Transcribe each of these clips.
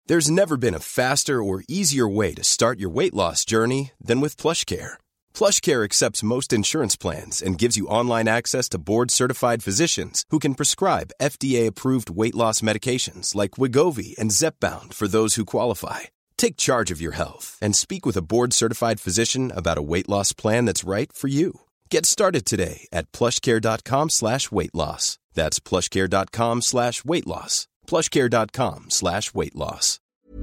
There's never been a faster or easier way to start your weight loss journey than with PlushCare. PlushCare accepts most insurance plans and gives you online access to board-certified physicians who can prescribe FDA-approved weight loss medications like Wegovy and Zepbound for those who qualify. Take charge of your health and speak with a board-certified physician about a weight loss plan that's right for you. Get started today at plushcare.com/weight-loss. That's plushcare.com/weight-loss. plushcare.com/weight-loss.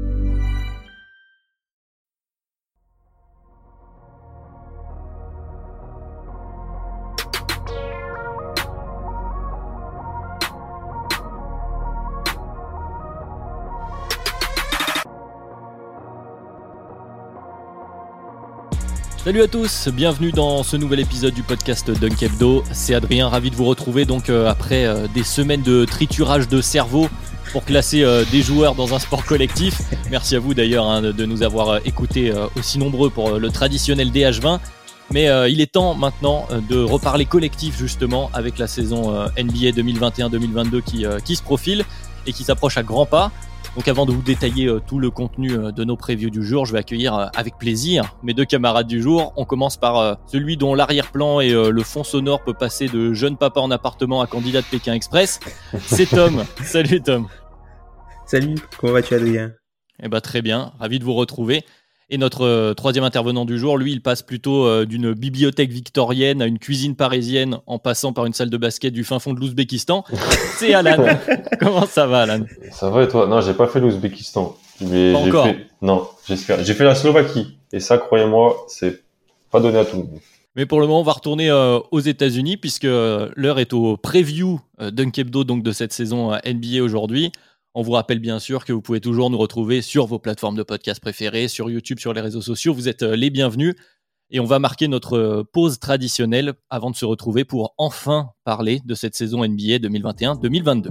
Salut à tous, bienvenue dans ce nouvel épisode du podcast Dunk Hebdo. C'est Adrien, ravi de vous retrouver donc après des semaines de triturage de cerveau pour classer des joueurs dans un sport collectif. Merci à vous d'ailleurs de nous avoir écoutés aussi nombreux pour le traditionnel DH20. Mais il est temps maintenant de reparler collectif justement avec la saison NBA 2021-2022 qui se profile et qui s'approche à grands pas. Donc avant de vous détailler tout le contenu de nos previews du jour, je vais accueillir avec plaisir mes deux camarades du jour. On commence par celui dont l'arrière-plan et le fond sonore peut passer de jeune papa en appartement à candidat de Pékin Express. C'est Tom. Salut Tom. Salut, comment vas-tu Adrien ? Eh ben très bien, ravi de vous retrouver. Et notre troisième intervenant du jour, lui, il passe plutôt d'une bibliothèque victorienne à une cuisine parisienne en passant par une salle de basket du fin fond de l'Ouzbékistan. C'est Alan. Comment ça va, Alan ? Ça va et toi ? Non, j'ai pas fait l'Ouzbékistan. Pas encore. Non, j'espère. J'ai fait la Slovaquie. Et ça, croyez-moi, c'est pas donné à tout le monde. Mais pour le moment, on va retourner aux États-Unis puisque l'heure est au preview Dunk Hebdo donc de cette saison NBA aujourd'hui. On vous rappelle bien sûr que vous pouvez toujours nous retrouver sur vos plateformes de podcast préférées, sur YouTube, sur les réseaux sociaux. Vous êtes les bienvenus. Et on va marquer notre pause traditionnelle avant de se retrouver pour enfin parler de cette saison NBA 2021-2022.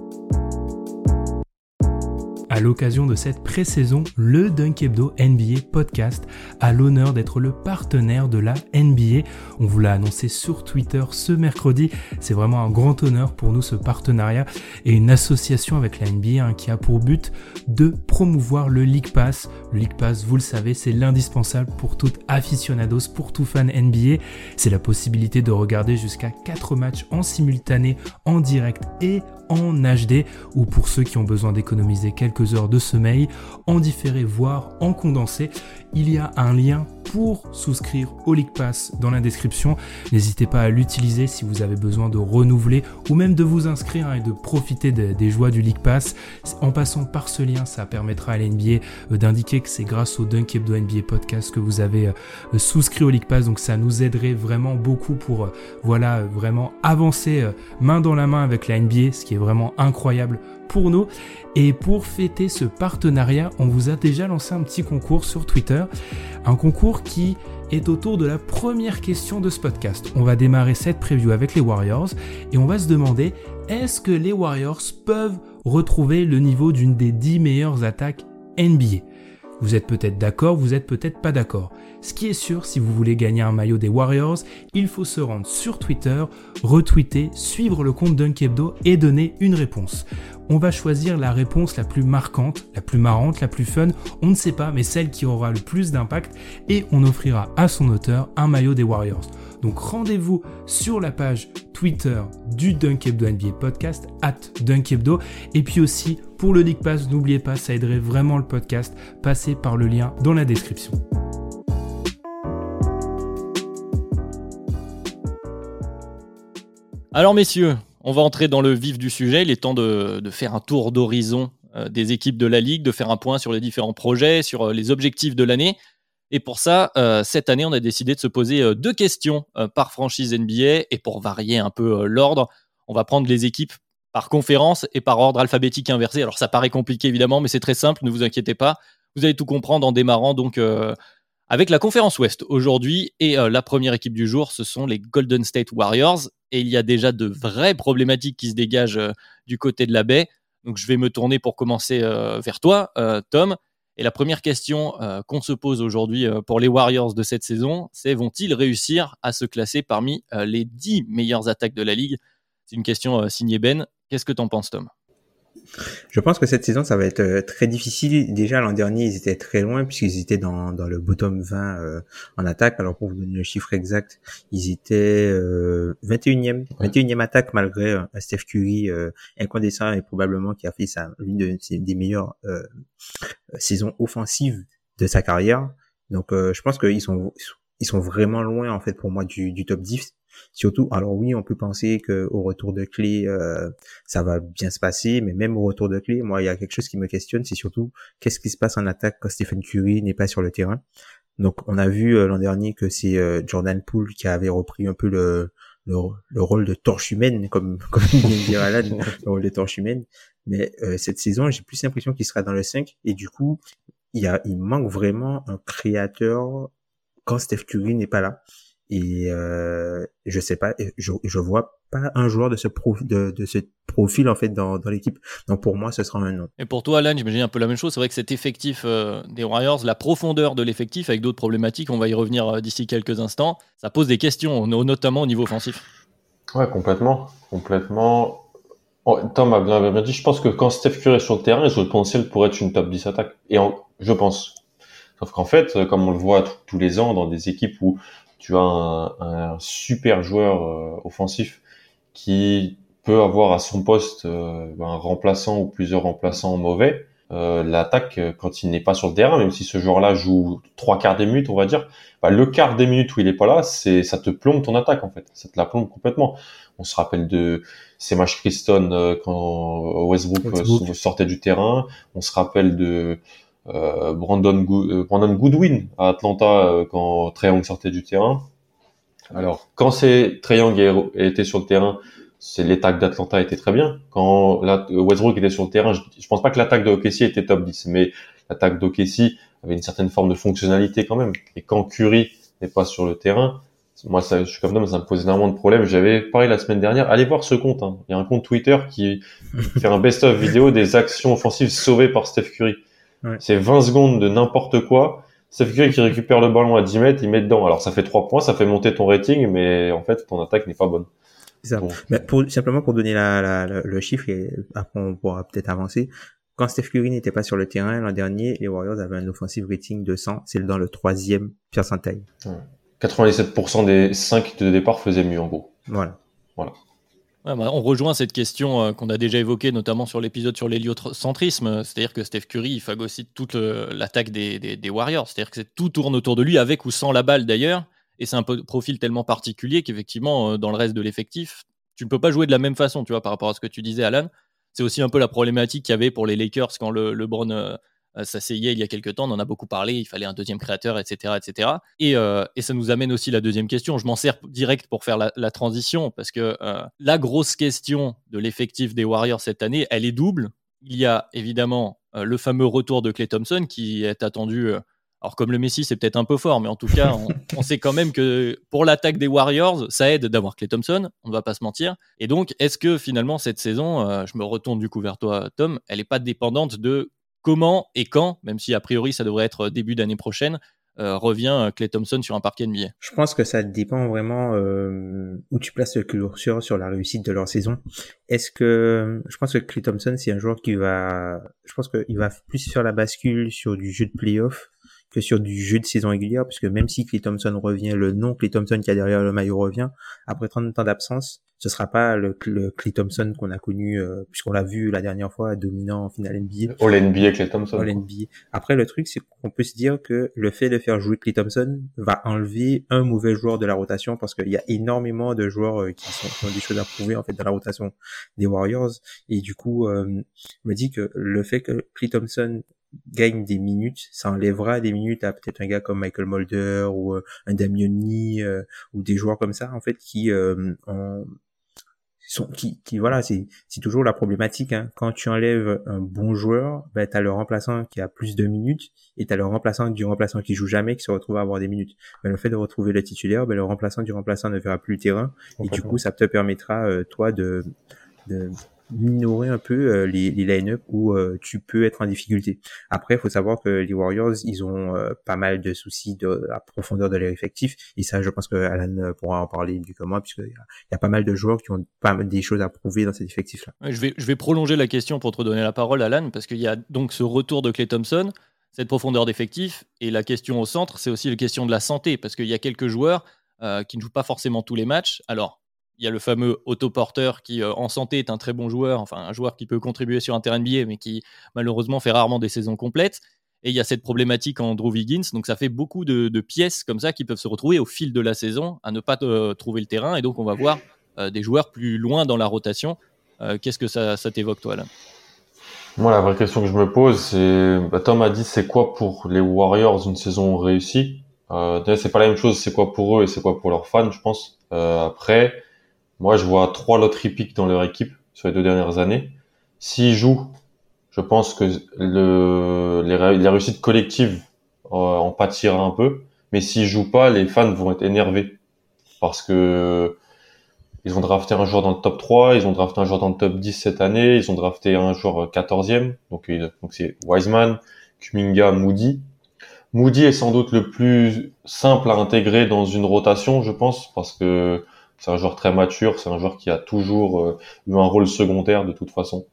À l'occasion de cette pré-saison, le Dunk Hebdo NBA Podcast a l'honneur d'être le partenaire de la NBA. On vous l'a annoncé sur Twitter ce mercredi. C'est vraiment un grand honneur pour nous ce partenariat et une association avec la NBA qui a pour but de promouvoir le League Pass. Le League Pass, vous le savez, c'est l'indispensable pour tout aficionados, pour tout fan NBA. C'est la possibilité de regarder jusqu'à 4 matchs en simultané, en direct et en HD, ou pour ceux qui ont besoin d'économiser quelques heures de sommeil, en différé voire en condensé. Il y a un lien pour souscrire au League Pass dans la description. N'hésitez pas à l'utiliser si vous avez besoin de renouveler ou même de vous inscrire et de profiter des joies du League Pass. En passant par ce lien, ça permettra à la NBA d'indiquer que c'est grâce au Dunk Hebdo NBA Podcast que vous avez souscrit au League Pass. Donc ça nous aiderait vraiment beaucoup pour vraiment avancer main dans la main avec la NBA, ce qui est vraiment incroyable pour nous. Et pour fêter ce partenariat, on vous a déjà lancé un petit concours sur Twitter, un concours qui est autour de la première question de ce podcast. On va démarrer cette preview avec les Warriors et on va se demander, est-ce que les Warriors peuvent retrouver le niveau d'une des 10 meilleures attaques NBA ? Vous êtes peut-être d'accord, vous êtes peut-être pas d'accord. Ce qui est sûr, si vous voulez gagner un maillot des Warriors, il faut se rendre sur Twitter, retweeter, suivre le compte Dunk Hebdo et donner une réponse. On va choisir la réponse la plus marquante, la plus marrante, la plus fun, on ne sait pas, mais celle qui aura le plus d'impact et on offrira à son auteur un maillot des Warriors. Donc rendez-vous sur la page Twitter du Dunk Hebdo NBA Podcast, @DunkHebdo. Et puis aussi, pour le League Pass, n'oubliez pas, ça aiderait vraiment le podcast. Passez par le lien dans la description. Alors messieurs, on va entrer dans le vif du sujet. Il est temps de faire un tour d'horizon des équipes de la Ligue, de faire un point sur les différents projets, sur les objectifs de l'année. Et pour ça, cette année, on a décidé de se poser 2 questions par franchise NBA. Et pour varier un peu l'ordre, on va prendre les équipes par conférence et par ordre alphabétique inversé. Alors ça paraît compliqué évidemment, mais c'est très simple, ne vous inquiétez pas. Vous allez tout comprendre en démarrant donc avec la conférence Ouest aujourd'hui. Et la première équipe du jour, ce sont les Golden State Warriors. Et il y a déjà de vraies problématiques qui se dégagent du côté de la baie. Donc je vais me tourner pour commencer vers toi, Tom. Et la première question qu'on se pose aujourd'hui pour les Warriors de cette saison, c'est vont-ils réussir à se classer parmi les 10 meilleures attaques de la Ligue ? C'est une question signée Ben. Qu'est-ce que t'en penses, Tom ? Je pense que cette saison, ça va être très difficile. Déjà, l'an dernier, ils étaient très loin puisqu'ils étaient dans le bottom 20 en attaque. Alors, pour vous donner le chiffre exact, ils étaient 21e attaque malgré un Steph Curry incandescent et probablement qui a fait l'une des meilleures saisons offensives de sa carrière. Donc, je pense qu'ils sont vraiment loin, en fait, pour moi, du top 10. Surtout, alors oui, on peut penser que au retour de Klay, ça va bien se passer, mais même au retour de Klay, moi, il y a quelque chose qui me questionne, c'est surtout qu'est-ce qui se passe en attaque quand Stephen Curry n'est pas sur le terrain. Donc, on a vu l'an dernier que c'est Jordan Poole qui avait repris un peu le rôle de torche humaine, comme vient de dire Alan, le rôle de torche humaine. Mais cette saison, j'ai plus l'impression qu'il sera dans le 5, et du coup, il manque vraiment un créateur quand Steph Curry n'est pas là. Et je sais pas, je vois pas un joueur de ce profil en fait dans l'équipe. Donc pour moi, ce sera un non. Et pour toi, Alan, j'imagine un peu la même chose. C'est vrai que cet effectif des Warriors, la profondeur de l'effectif avec d'autres problématiques, on va y revenir d'ici quelques instants, ça pose des questions, notamment au niveau offensif. Ouais, complètement. Oh, Tom a bien dit, je pense que quand Steph Curry est sur le terrain, il a le potentiel pour être une top 10 attaque. Je pense. Sauf qu'en fait, comme on le voit tous les ans dans des équipes où tu as un super joueur offensif qui peut avoir à son poste un remplaçant ou plusieurs remplaçants mauvais, l'attaque, quand il n'est pas sur le terrain, même si ce joueur-là joue 3/4 des minutes, on va dire, le quart des minutes où il est pas là, ça te plombe ton attaque, en fait. Ça te la plombe complètement. On se rappelle de ces matchs Christon quand Westbrook sortait du terrain. On se rappelle de Brandon Goodwin à Atlanta quand Trae Young sortait du terrain. Alors, quand Trae Young était sur le terrain, l'attaque d'Atlanta était très bien. Quand Westbrook était sur le terrain, je pense pas que l'attaque de OKC était top 10, mais l'attaque d'OKC avait une certaine forme de fonctionnalité quand même. Et quand Curry n'est pas sur le terrain, moi, je suis comme ça, mais ça me pose énormément de problèmes. J'avais parlé la semaine dernière. Allez voir ce compte. Il y a un compte Twitter qui fait un best-of vidéo des actions offensives sauvées par Steph Curry. Ouais. C'est 20 secondes de n'importe quoi. Steph Curry qui récupère le ballon à 10 mètres, il met dedans. Alors, ça fait 3 points, ça fait monter ton rating, mais en fait, ton attaque n'est pas bonne. C'est ça. Donc, mais simplement pour donner le chiffre, et après on pourra peut-être avancer. Quand Steph Curry n'était pas sur le terrain l'an dernier, les Warriors avaient un offensive rating de 100. C'est dans le 3e percentile. Ouais. 97% des 5 de départ faisaient mieux, en gros. Voilà. Ouais, on rejoint cette question qu'on a déjà évoquée, notamment sur l'épisode sur l'héliocentrisme. C'est-à-dire que Steph Curry, il phagocyte toute l'attaque des Warriors. C'est-à-dire que tout tourne autour de lui, avec ou sans la balle d'ailleurs. Et c'est un profil tellement particulier qu'effectivement, dans le reste de l'effectif, tu ne peux pas jouer de la même façon, tu vois, par rapport à ce que tu disais, Alan. C'est aussi un peu la problématique qu'il y avait pour les Lakers quand LeBron s'asseyait il y a quelques temps. On en a beaucoup parlé, il fallait un deuxième créateur, etc. etc. Et ça nous amène aussi la deuxième question. Je m'en sers direct pour faire la transition, parce que la grosse question de l'effectif des Warriors cette année, elle est double. Il y a évidemment le fameux retour de Klay Thompson qui est attendu... alors comme le Messi, c'est peut-être un peu fort, mais en tout cas, on sait quand même que pour l'attaque des Warriors, ça aide d'avoir Klay Thompson, on ne va pas se mentir. Et donc, est-ce que finalement, cette saison, je me retourne du coup vers toi, Tom, elle n'est pas dépendante de comment et quand, même si a priori ça devrait être début d'année prochaine, revient Klay Thompson sur un parquet NBA? Je pense que ça dépend vraiment où tu places le curseur sur la réussite de leur saison. Je pense que Klay Thompson, c'est un joueur je pense qu'il va plus faire la bascule sur du jeu de playoff que sur du jeu de saison régulière, parce que même si Klay Thompson revient, le nom Klay Thompson qui a derrière le maillot revient, après 30 ans d'absence, ce sera pas le Klay Thompson qu'on a connu, puisqu'on l'a vu la dernière fois dominant en finale NBA. All NBA Klay Thompson. All NBA. Après, le truc, c'est qu'on peut se dire que le fait de faire jouer Klay Thompson va enlever un mauvais joueur de la rotation, parce qu'il y a énormément de joueurs qui ont des choses à prouver, en fait, dans la rotation des Warriors. Et du coup, je me dis que le fait que Klay Thompson gagne des minutes, ça enlèvera des minutes à peut-être un gars comme Michael Mulder ou un Damian Lee ou des joueurs comme ça, en fait, qui voilà, c'est toujours la problématique, hein. Quand tu enlèves un bon joueur, t'as le remplaçant qui a plus de minutes, et t'as le remplaçant du remplaçant qui joue jamais, qui se retrouve à avoir des minutes. Le fait de retrouver le titulaire, le remplaçant du remplaçant ne verra plus le terrain, et du coup ça te permettra toi de minorer un peu les line-up où tu peux être en difficulté. Après, il faut savoir que les Warriors, ils ont pas mal de soucis de la profondeur de leur effectif, et ça, je pense que Alan pourra en parler mieux que moi, puisqu'il y a pas mal de joueurs qui ont pas mal des choses à prouver dans cet effectif-là. Ouais, je vais prolonger la question pour te redonner la parole, Alan, parce qu'il y a donc ce retour de Klay Thompson, cette profondeur d'effectif, et la question au centre, c'est aussi la question de la santé, parce qu'il y a quelques joueurs qui ne jouent pas forcément tous les matchs. Alors, il y a le fameux Otto Porter qui, en santé, est un très bon joueur, enfin un joueur qui peut contribuer sur un terrain NBA, mais qui malheureusement fait rarement des saisons complètes. Et il y a cette problématique en Andrew Wiggins, donc ça fait beaucoup de pièces comme ça qui peuvent se retrouver au fil de la saison à ne pas trouver le terrain, et donc on va voir des joueurs plus loin dans la rotation. Qu'est-ce que ça t'évoque, toi, là? Moi, la vraie question que je me pose, c'est, Tom a dit, c'est quoi pour les Warriors une saison réussie? C'est pas la même chose, c'est quoi pour eux et c'est quoi pour leurs fans, je pense. Après, moi, je vois 3 lottery picks dans leur équipe sur les 2 dernières années. S'ils jouent, je pense que les réussites collectives en pâtira un peu. Mais s'ils jouent pas, les fans vont être énervés parce que ils ont drafté un joueur dans le top 3, ils ont drafté un joueur dans le top 10 cette année, ils ont drafté un joueur 14e, donc c'est Wiseman, Kuminga, Moody. Moody est sans doute le plus simple à intégrer dans une rotation, je pense, parce que c'est un joueur très mature, c'est un joueur qui a toujours eu un rôle secondaire de toute façon.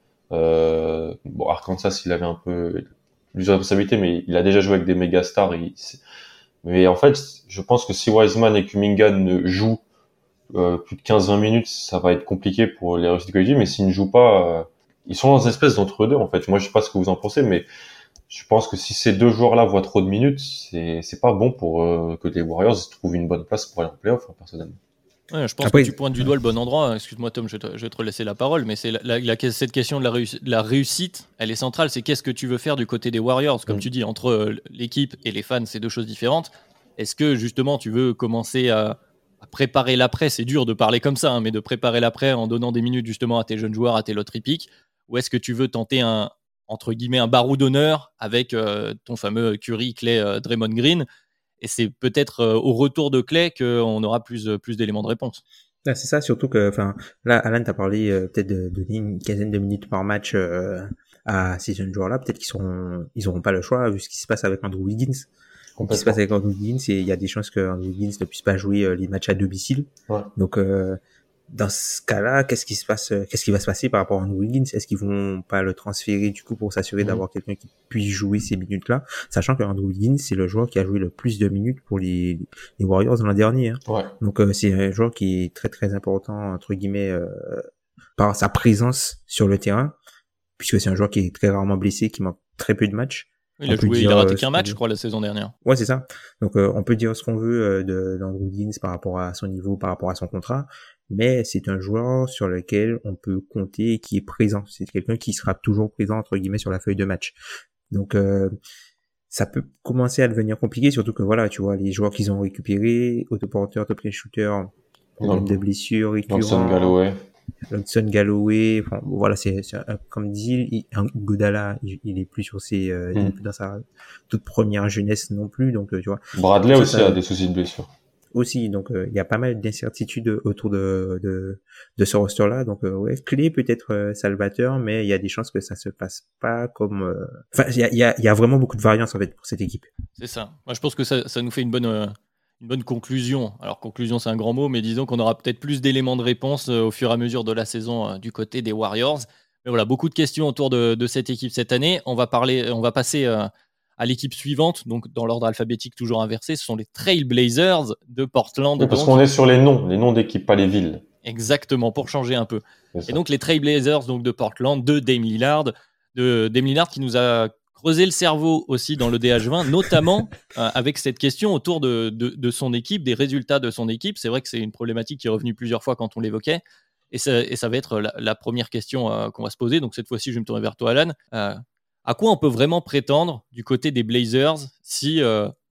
Arkansas, il avait un peu plus de responsabilité, mais il a déjà joué avec des méga stars. Mais en fait, je pense que si Wiseman et Kuminga ne jouent plus de 15-20 minutes, ça va être compliqué pour les réussites collectives, mais s'ils ne jouent pas, ils sont dans une espèce d'entre-deux, en fait. Moi, je sais pas ce que vous en pensez, mais je pense que si ces deux joueurs-là voient trop de minutes, c'est pas bon pour que les Warriors trouvent une bonne place pour aller en playoff, personnellement. Ouais, je pense que tu pointes du doigt le bon endroit. Excuse-moi, Tom, je vais te relaisser la parole, mais c'est cette question de la réussite, elle est centrale. C'est qu'est-ce que tu veux faire du côté des Warriors? Comme tu dis, entre l'équipe et les fans, c'est deux choses différentes. Est-ce que justement tu veux commencer à préparer l'après? C'est dur de parler comme ça, hein, mais de préparer l'après en donnant des minutes justement à tes jeunes joueurs, à tes lottery picks? Ou est-ce que tu veux tenter entre guillemets, un barreau d'honneur avec ton fameux Curry, Clay, Draymond Green? Et c'est peut-être au retour de Clay qu'on aura plus d'éléments de réponse. Là, c'est ça, surtout que, là, Alan t'a parlé peut-être de donner une quinzaine de minutes par match à ces jeunes joueurs-là. Peut-être ils auront pas le choix vu ce qui se passe avec Andrew Wiggins. Ce qui se passe avec Andrew Wiggins, il y a des chances que Andrew Wiggins ne puisse pas jouer les matchs à domicile. Ouais. Donc, dans ce cas-là, qu'est-ce qui va se passer par rapport à Andrew Wiggins? Est-ce qu'ils vont pas le transférer du coup pour s'assurer d'avoir quelqu'un qui puisse jouer ces minutes-là, sachant que Andrew Wiggins c'est le joueur qui a joué le plus de minutes pour les Warriors l'an dernier. Hein. Ouais. Donc c'est un joueur qui est très très important entre guillemets par sa présence sur le terrain, puisque c'est un joueur qui est très rarement blessé, qui manque très peu de matchs. Il a raté qu'un match, je crois, la saison dernière. Ouais, c'est ça. Donc on peut dire ce qu'on veut d'Andrew Wiggins par rapport à son niveau, par rapport à son contrat, mais c'est un joueur sur lequel on peut compter et qui est présent. C'est quelqu'un qui sera toujours présent entre guillemets sur la feuille de match. Donc ça peut commencer à devenir compliqué, surtout que voilà, tu vois, les joueurs qu'ils ont récupérés, Otto Porter, top shooter, problème de blessures récurrents. Lonson Galloway, enfin, voilà, c'est comme dit, Godala, il est plus sur dans sa toute première jeunesse non plus, donc tu vois. Bradley aussi a des soucis de blessure. Aussi, donc il y a pas mal d'incertitudes autour de ce roster-là, donc ouais, Clay peut être salvateur, mais il y a des chances que ça se passe pas comme. Enfin, il y a vraiment beaucoup de variance en fait pour cette équipe. C'est ça. Moi, je pense que ça nous fait une bonne conclusion. Alors, conclusion, c'est un grand mot, mais disons qu'on aura peut-être plus d'éléments de réponse au fur et à mesure de la saison du côté des Warriors. Mais voilà, beaucoup de questions autour de cette équipe cette année. On va passer à l'équipe suivante, donc dans l'ordre alphabétique toujours inversé. Ce sont les Trail Blazers de Portland. Oui, parce qu'on est sur les noms d'équipes, pas les villes. Exactement, pour changer un peu. Et donc, les Trail Blazers donc, de Portland, de Dame Lillard qui nous a creuser le cerveau aussi dans le DH20, notamment avec cette question autour de son équipe, des résultats de son équipe. C'est vrai que c'est une problématique qui est revenue plusieurs fois quand on l'évoquait. Et ça va être la première question qu'on va se poser. Donc cette fois-ci, je vais me tourner vers toi, Alan. À quoi on peut vraiment prétendre du côté des Blazers si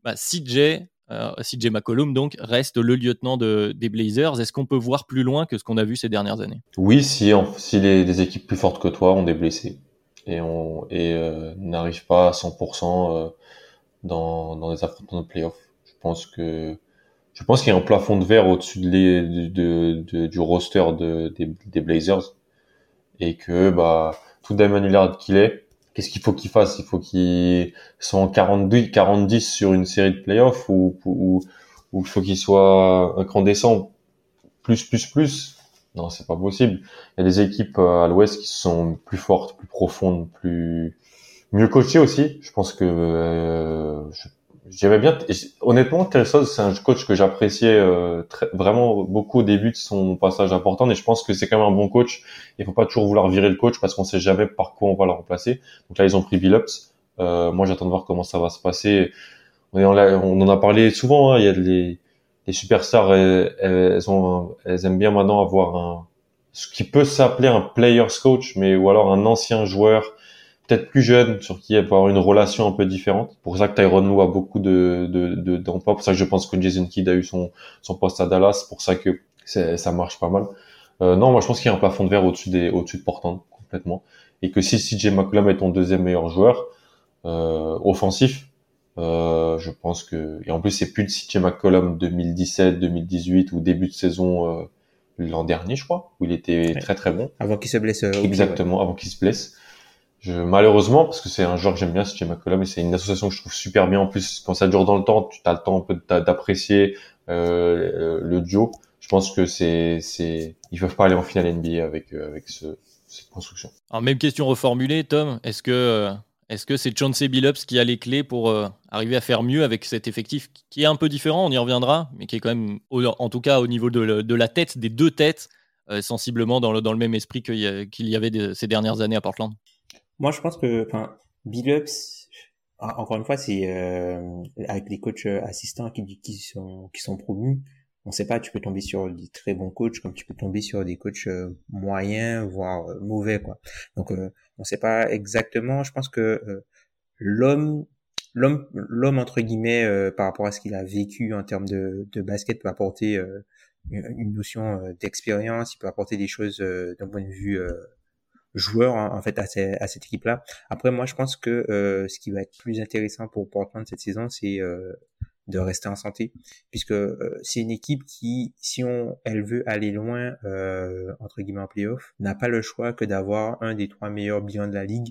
CJ McCollum donc, reste le lieutenant des Blazers? Est-ce qu'on peut voir plus loin que ce qu'on a vu ces dernières années? Oui, si les équipes plus fortes que toi ont des blessés et n'arrivent pas à 100% dans les affrontements de playoffs. Je pense qu'il y a un plafond de verre au-dessus du roster des Blazers. et que tout Damian Lillard qu'il est, qu'est-ce qu'il faut qu'il fasse? Il faut qu'il soit en 40-10 sur une série de playoffs ou il faut qu'il soit un cran descend plus. Non, c'est pas possible. Il y a des équipes à l'Ouest qui sont plus fortes, plus profondes, mieux coachées aussi. Je pense que j'aimais bien. Honnêtement, Terry Stotts, c'est un coach que j'appréciais vraiment beaucoup au début de son passage important. Et je pense que c'est quand même un bon coach. Il faut pas toujours vouloir virer le coach parce qu'on sait jamais par quoi on va le remplacer. Donc là, ils ont pris Billups. Moi, j'attends de voir comment ça va se passer. On en a parlé souvent. Hein. Il y a les superstars, elles aiment bien maintenant avoir ce qui peut s'appeler un player's coach, ou alors un ancien joueur, peut-être plus jeune, sur qui elle peut avoir une relation un peu différente. Pour ça que Tyronn Lue a beaucoup d'emplois. Pour ça que je pense que Jason Kidd a eu son poste à Dallas. Pour ça que ça marche pas mal. Non, moi je pense qu'il y a un plafond de verre au-dessus de Portland, complètement. Et que si CJ McCollum est ton deuxième meilleur joueur, offensif, je pense que, et en plus c'est plus de CJ McCollum 2017, 2018 ou début de saison l'an dernier, je crois, où il était très très bon. Avant qu'il se blesse. Exactement, avant qu'il se blesse. Malheureusement, parce que c'est un joueur que j'aime bien, CJ McCollum, et c'est une association que je trouve super bien. En plus, quand ça dure dans le temps, tu as le temps un peu d'apprécier le duo. Je pense que ils peuvent pas aller en finale NBA avec cette construction. Alors, même question reformulée, Tom. Est-ce que c'est Chauncey Billups qui a les clés pour arriver à faire mieux avec cet effectif qui est un peu différent, on y reviendra, mais qui est quand même, en tout cas au niveau de la tête, des deux têtes, sensiblement dans le même esprit qu'il y avait ces dernières années à Portland? Moi, je pense que Billups, encore une fois, c'est avec les coachs assistants qui sont promus. On sait pas, tu peux tomber sur des très bons coachs comme tu peux tomber sur des coachs moyens, voire mauvais, quoi. Donc, on sait pas exactement. Je pense que l'homme entre guillemets par rapport à ce qu'il a vécu en termes de basket peut apporter une notion d'expérience. Il peut apporter des choses d'un point de vue joueur en fait à cette équipe-là. Après, moi, je pense que ce qui va être plus intéressant pour Portland cette saison, c'est de rester en santé, puisque c'est une équipe qui, si elle veut aller loin entre guillemets en playoff, n'a pas le choix que d'avoir un des 3 meilleurs bilans de la ligue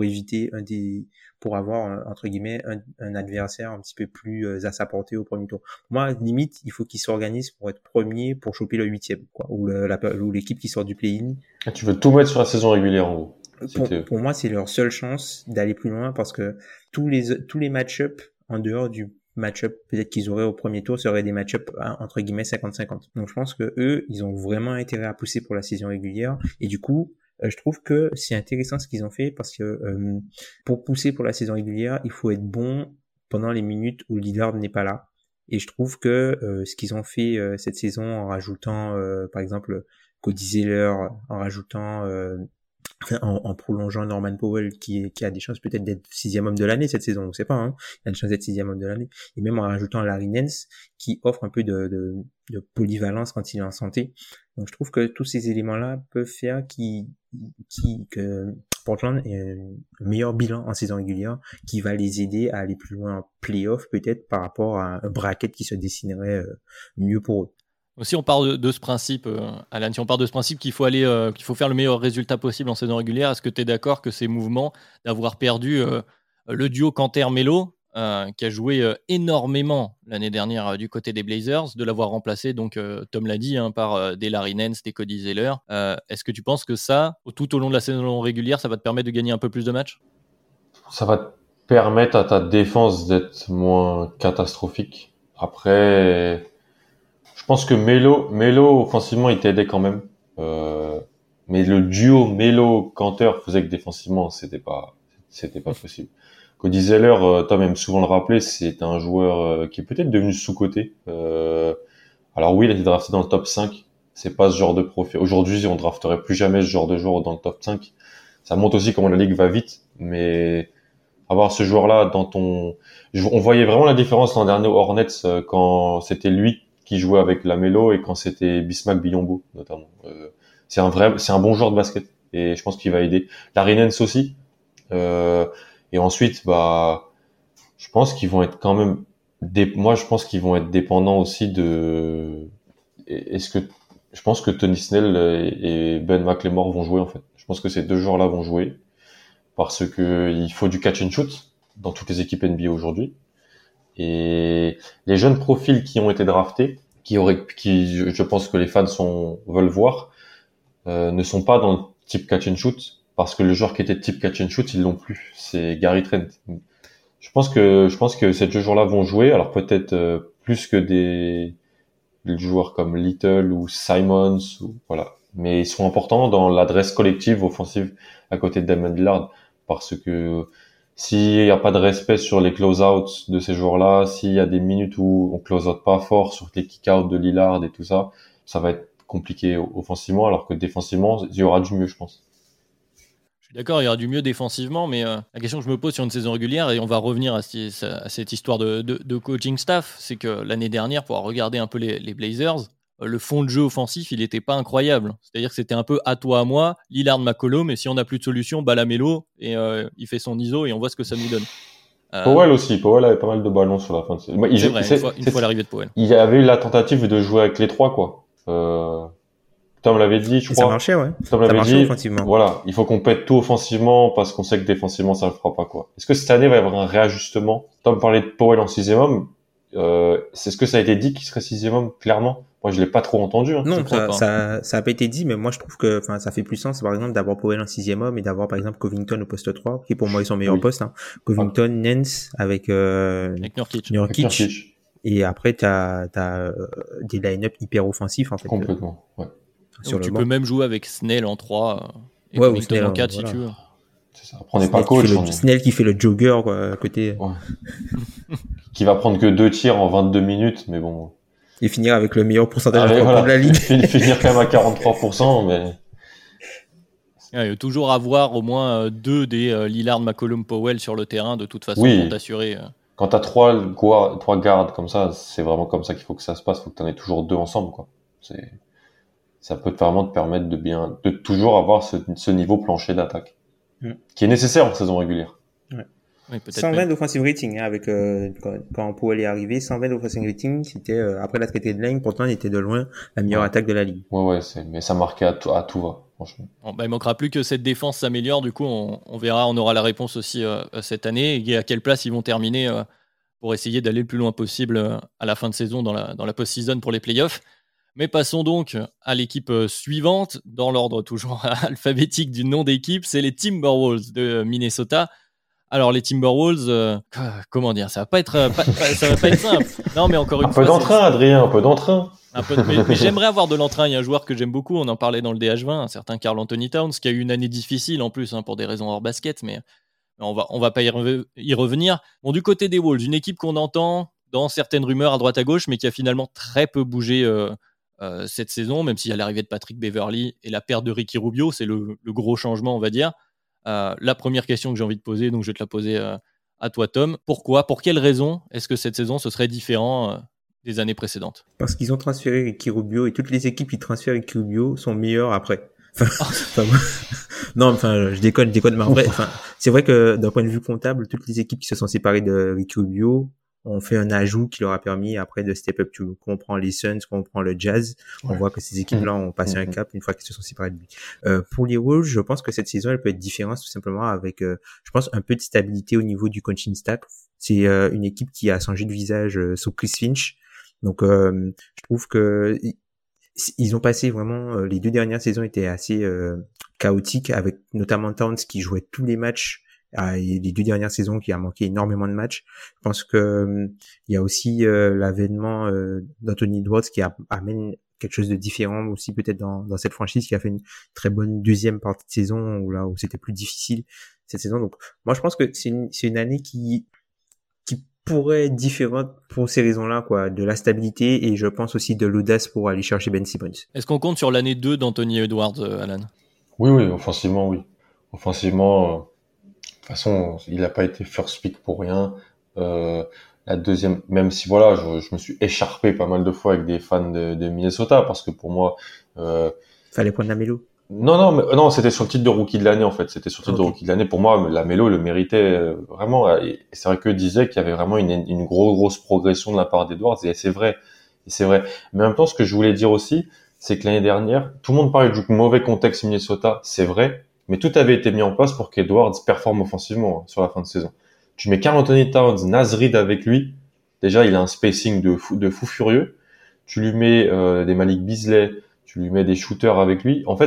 pour avoir entre guillemets un adversaire un petit peu plus à sa portée au premier tour. Moi, limite, il faut qu'ils s'organisent pour être premier, pour choper le 8e, quoi, ou l'équipe qui sort du play-in. Tu veux tout mettre sur la saison régulière, en gros. Pour moi, c'est leur seule chance d'aller plus loin, parce que tous les match-ups en dehors du match-up peut-être qu'ils auraient au premier tour seraient des match-up entre guillemets 50-50. Donc je pense que eux, ils ont vraiment intérêt à pousser pour la saison régulière, et du coup, je trouve que c'est intéressant ce qu'ils ont fait, parce que pour pousser pour la saison régulière, il faut être bon pendant les minutes où Lillard n'est pas là. Et je trouve que ce qu'ils ont fait cette saison, en rajoutant par exemple Cody Zeller, en rajoutant en prolongeant Norman Powell qui a des chances peut-être d'être 6e homme de l'année cette saison, on sait pas, hein. Il a des chances d'être 6e homme de l'année, et même en rajoutant Larry Nance qui offre un peu de polyvalence quand il est en santé. Donc je trouve que tous ces éléments-là peuvent faire que Portland ait un meilleur bilan en saison régulière, qui va les aider à aller plus loin en playoff peut-être par rapport à un bracket qui se dessinerait mieux pour eux. Si on part de ce principe, Alan, si on part de ce principe qu'il faut faire le meilleur résultat possible en saison régulière, est-ce que tu es d'accord que ces mouvements d'avoir perdu le duo Kanter-Melo, qui a joué énormément l'année dernière du côté des Blazers, de l'avoir remplacé, donc Tom l'a dit, par des Larry Nance, des Cody Zeller, est-ce que tu penses que ça, tout au long de la saison régulière, ça va te permettre de gagner un peu plus de matchs? Ça va te permettre à ta défense d'être moins catastrophique. Après, je pense que Melo offensivement il t'aidait quand même, mais le duo Melo-Kanter faisait que défensivement c'était pas possible. Cody Zeller, Tom aime souvent le rappeler, c'est un joueur qui est peut-être devenu sous-coté. Alors oui, il a été drafté dans le top 5, c'est pas ce genre de profil. Aujourd'hui, on drafterait plus jamais ce genre de joueur dans le top 5. Ça montre aussi comment la ligue va vite, mais avoir ce joueur-là on voyait vraiment la différence l'an dernier aux Hornets quand c'était lui qui jouait avec Lamelo et quand c'était Bismack Biyombo notamment. C'est un bon joueur de basket et je pense qu'il va aider. Larry Nance aussi. Et ensuite, je pense qu'ils vont être quand même moi je pense qu'ils vont être dépendants aussi je pense que Tony Snell et Ben McLemore vont jouer en fait. Je pense que ces 2 joueurs-là vont jouer parce que il faut du catch and shoot dans toutes les équipes NBA aujourd'hui. Et les jeunes profils qui ont été draftés, je pense que les fans veulent voir, ne sont pas dans le type catch and shoot parce que le joueur qui était type catch and shoot, ils l'ont plus. C'est Gary Trent. Je pense que ces 2 joueurs-là vont jouer. Alors peut-être plus que des joueurs comme Little ou Simons ou voilà. Mais ils sont importants dans l'adresse collective offensive à côté de Damian Lillard parce que s'il y a pas de respect sur les close-outs de ces joueurs-là, s'il y a des minutes où on close-out pas fort sur les kick-outs de Lillard et tout ça, ça va être compliqué offensivement, alors que défensivement, il y aura du mieux, je pense. Je suis d'accord, il y aura du mieux défensivement, mais la question que je me pose sur une saison régulière, et on va revenir à cette histoire de coaching staff, c'est que l'année dernière, pour regarder un peu les Blazers, le fond de jeu offensif, il n'était pas incroyable. C'est-à-dire que c'était un peu à toi, à moi, Lillard, McCollum, et si on n'a plus de solution, Lamelo, et il fait son ISO, et on voit ce que ça nous donne. Powell aussi, Powell avait pas mal de ballons sur la fin de saison. C'est vrai, une fois l'arrivée de Powell. Il y avait eu la tentative de jouer avec les 3, quoi. Tom l'avait dit, je crois. Ça marchait, ouais. Tom l'avait dit, offensivement. Voilà, il faut qu'on pète tout offensivement parce qu'on sait que défensivement ça le fera pas, quoi. Est-ce que cette année il va y avoir un réajustement? Tom parlait de Powell en 6e homme. C'est ce que ça a été dit qu'il serait 6e homme, clairement? Moi, je l'ai pas trop entendu. Non, ça a pas été dit, mais moi, je trouve que, ça fait plus sens, par exemple, d'avoir Powell en 6e homme et d'avoir, par exemple, Covington au poste 3, qui pour moi est son meilleur poste, hein. Covington, Nance, avec Nurkic. Et après, t'as des line-up hyper offensifs, en fait. Complètement, ouais. Donc, tu peux même jouer avec Snell en 3 et ouais, Covington en 4 si tu veux. C'est ça. Après, on n'est pas coach. Snell qui fait le jogger, quoi, à côté. Ouais. Qui va prendre que 2 tirs en 22 minutes, mais bon. Et finir avec le meilleur pourcentage de la ligue. Finir quand même à 43%, mais. Il va toujours avoir au moins 2 des Lillard, McCollum, Powell sur le terrain, de toute façon, pour t'assurer. Quand t'as 3 gardes comme ça, c'est vraiment comme ça qu'il faut que ça se passe. Il faut que t'en aies toujours 2 ensemble, quoi. Ça peut vraiment te permettre de toujours avoir ce niveau plancher d'attaque. Qui est nécessaire en saison régulière. Ouais. Oui, 120 d'offensive rating, hein, avec quand Powell est arrivé, 120 d'offensive rating, c'était après la traité de ligne, pourtant il était de loin la meilleure attaque de la ligue. Ouais, mais ça marquait à tout va, franchement. Bon, il manquera plus que cette défense s'améliore, du coup on verra, on aura la réponse aussi cette année, et à quelle place ils vont terminer pour essayer d'aller le plus loin possible à la fin de saison dans la post-season pour les playoffs. Mais passons donc à l'équipe suivante, dans l'ordre toujours alphabétique du nom d'équipe, c'est les Timberwolves de Minnesota. Alors les Timberwolves, comment dire, ça va pas être simple. Non, mais encore une fois, un peu d'entrain, Adrien, un peu d'entrain. Mais j'aimerais avoir de l'entrain. Il y a un joueur que j'aime beaucoup, on en parlait dans le DH20, un certain Karl Anthony Towns, qui a eu une année difficile en plus, pour des raisons hors basket, mais on va pas y revenir. Bon, du côté des Wolves, une équipe qu'on entend dans certaines rumeurs à droite à gauche, mais qui a finalement très peu bougé cette saison, même s'il y a l'arrivée de Patrick Beverley et la perte de Ricky Rubio, c'est le gros changement, on va dire. La première question que j'ai envie de poser, donc je vais te la poser à toi, Tom. Pourquoi, pour quelles raisons est-ce que cette saison ce serait différent des années précédentes? Parce qu'ils ont transféré Ricky Rubio et toutes les équipes qui transfèrent Ricky Rubio sont meilleures après. Non, je déconne, mais en vrai, c'est vrai que d'un point de vue comptable, toutes les équipes qui se sont séparées de Ricky Rubio ont fait un ajout qui leur a permis après de step up. Quand on prend les Suns, quand on prend le Jazz, on voit que ces équipes-là ont passé un cap une fois qu'ils se sont séparés de lui. Pour les Wolves, je pense que cette saison, elle peut être différente tout simplement avec, je pense, un peu de stabilité au niveau du coaching staff. C'est une équipe qui a changé de visage sous Chris Finch. Donc, je trouve que ils ont passé vraiment, les 2 dernières saisons étaient assez chaotiques, avec notamment Towns qui jouait tous les matchs. Les 2 dernières saisons qui a manqué énormément de matchs. Je pense que il y a aussi l'avènement d'Anthony Edwards qui amène quelque chose de différent aussi peut-être dans cette franchise, qui a fait une très bonne deuxième partie de saison où c'était plus difficile cette saison. Donc moi je pense que c'est une année qui pourrait être différente pour ces raisons-là, quoi, de la stabilité, et je pense aussi de l'audace pour aller chercher Ben Simmons. Est-ce qu'on compte sur l'année 2 d'Anthony Edwards, Alan? Oui, offensivement, oui. Offensivement, de toute façon, il n'a pas été first pick pour rien. La deuxième, même si voilà, je me suis écharpé pas mal de fois avec des fans de Minnesota, parce que pour moi, fallait prendre Lamelo. Non, c'était sur le titre de rookie de l'année en fait. C'était sur le titre de rookie de l'année. Pour moi, Lamelo le méritait vraiment. Et c'est vrai qu'eux disaient qu'il y avait vraiment une grosse progression de la part d'Edwards, et c'est vrai. Mais en même temps, ce que je voulais dire aussi, c'est que l'année dernière, tout le monde parlait du mauvais contexte Minnesota, c'est vrai. Mais tout avait été mis en place pour qu'Edwards performe offensivement sur la fin de saison. Tu mets Karl Anthony Towns, Naz Reid avec lui. Déjà, il a un spacing de fou furieux. Tu lui mets des Malik Beasley, tu lui mets des shooters avec lui. En fait,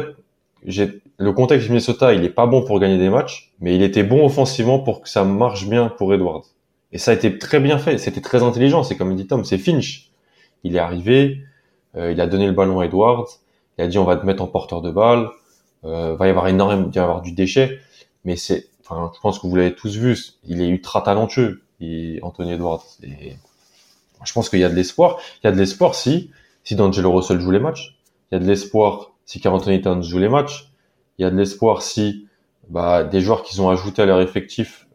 le contexte du Minnesota, il est pas bon pour gagner des matchs, mais il était bon offensivement pour que ça marche bien pour Edwards. Et ça a été très bien fait. C'était très intelligent. C'est comme dit Tom, c'est Finch. Il est arrivé, il a donné le ballon à Edwards. Il a dit, on va te mettre en porteur de balle. Va y avoir du déchet. Mais je pense que vous l'avez tous vu. Il est ultra talentueux, Anthony Edwards. Et je pense qu'il y a de l'espoir. Il y a de l'espoir si D'Angelo Russell joue les matchs. Il y a de l'espoir si Karl Anthony Towns joue les matchs. Il y a de l'espoir si des joueurs qu'ils ont ajoutés à leur effectif,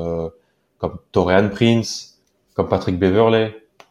comme Taurean Prince, comme Patrick Beverley,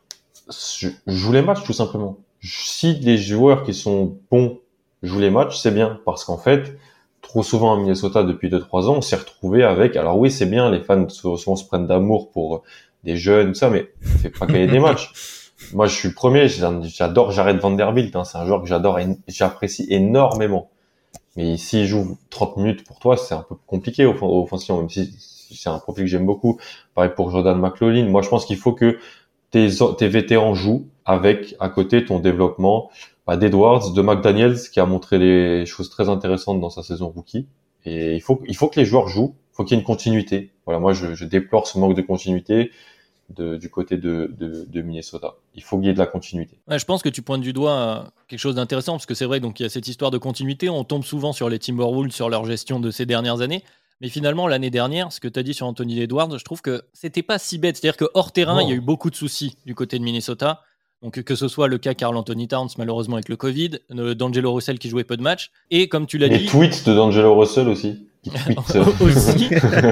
jouent les matchs tout simplement. Si les joueurs qui sont bons jouent les matchs, c'est bien. Parce qu'en fait, trop souvent à Minnesota depuis 2-3 ans, on s'est retrouvé avec... Alors oui, c'est bien, les fans souvent se prennent d'amour pour des jeunes, tout ça, mais ça fait pas gagner des matchs. Moi, je suis le premier, j'adore Jared Vanderbilt, c'est un joueur que j'adore et j'apprécie énormément. Mais s'il joue 30 minutes pour toi, c'est un peu compliqué offensivement, même si c'est un profil que j'aime beaucoup. Pareil pour Jordan McLaughlin. Moi, je pense qu'il faut que tes vétérans jouent avec, à côté, ton développement d'Edwards, de McDaniels, qui a montré des choses très intéressantes dans sa saison rookie. Et il faut que les joueurs jouent. Il faut qu'il y ait une continuité. Voilà, moi, je déplore ce manque de continuité du côté de Minnesota. Il faut qu'il y ait de la continuité. Ouais, je pense que tu pointes du doigt quelque chose d'intéressant, parce que c'est vrai, donc il y a cette histoire de continuité. On tombe souvent sur les Timberwolves, sur leur gestion de ces dernières années. Mais finalement, l'année dernière, ce que tu as dit sur Anthony Edwards, je trouve que c'était pas si bête. C'est-à-dire que hors terrain, il y a eu beaucoup de soucis du côté de Minnesota. Donc que ce soit le cas Karl Anthony Towns, malheureusement avec le Covid, D'Angelo Russell qui jouait peu de matchs, et comme tu l'as dit... Les tweets de D'Angelo Russell aussi. aussi.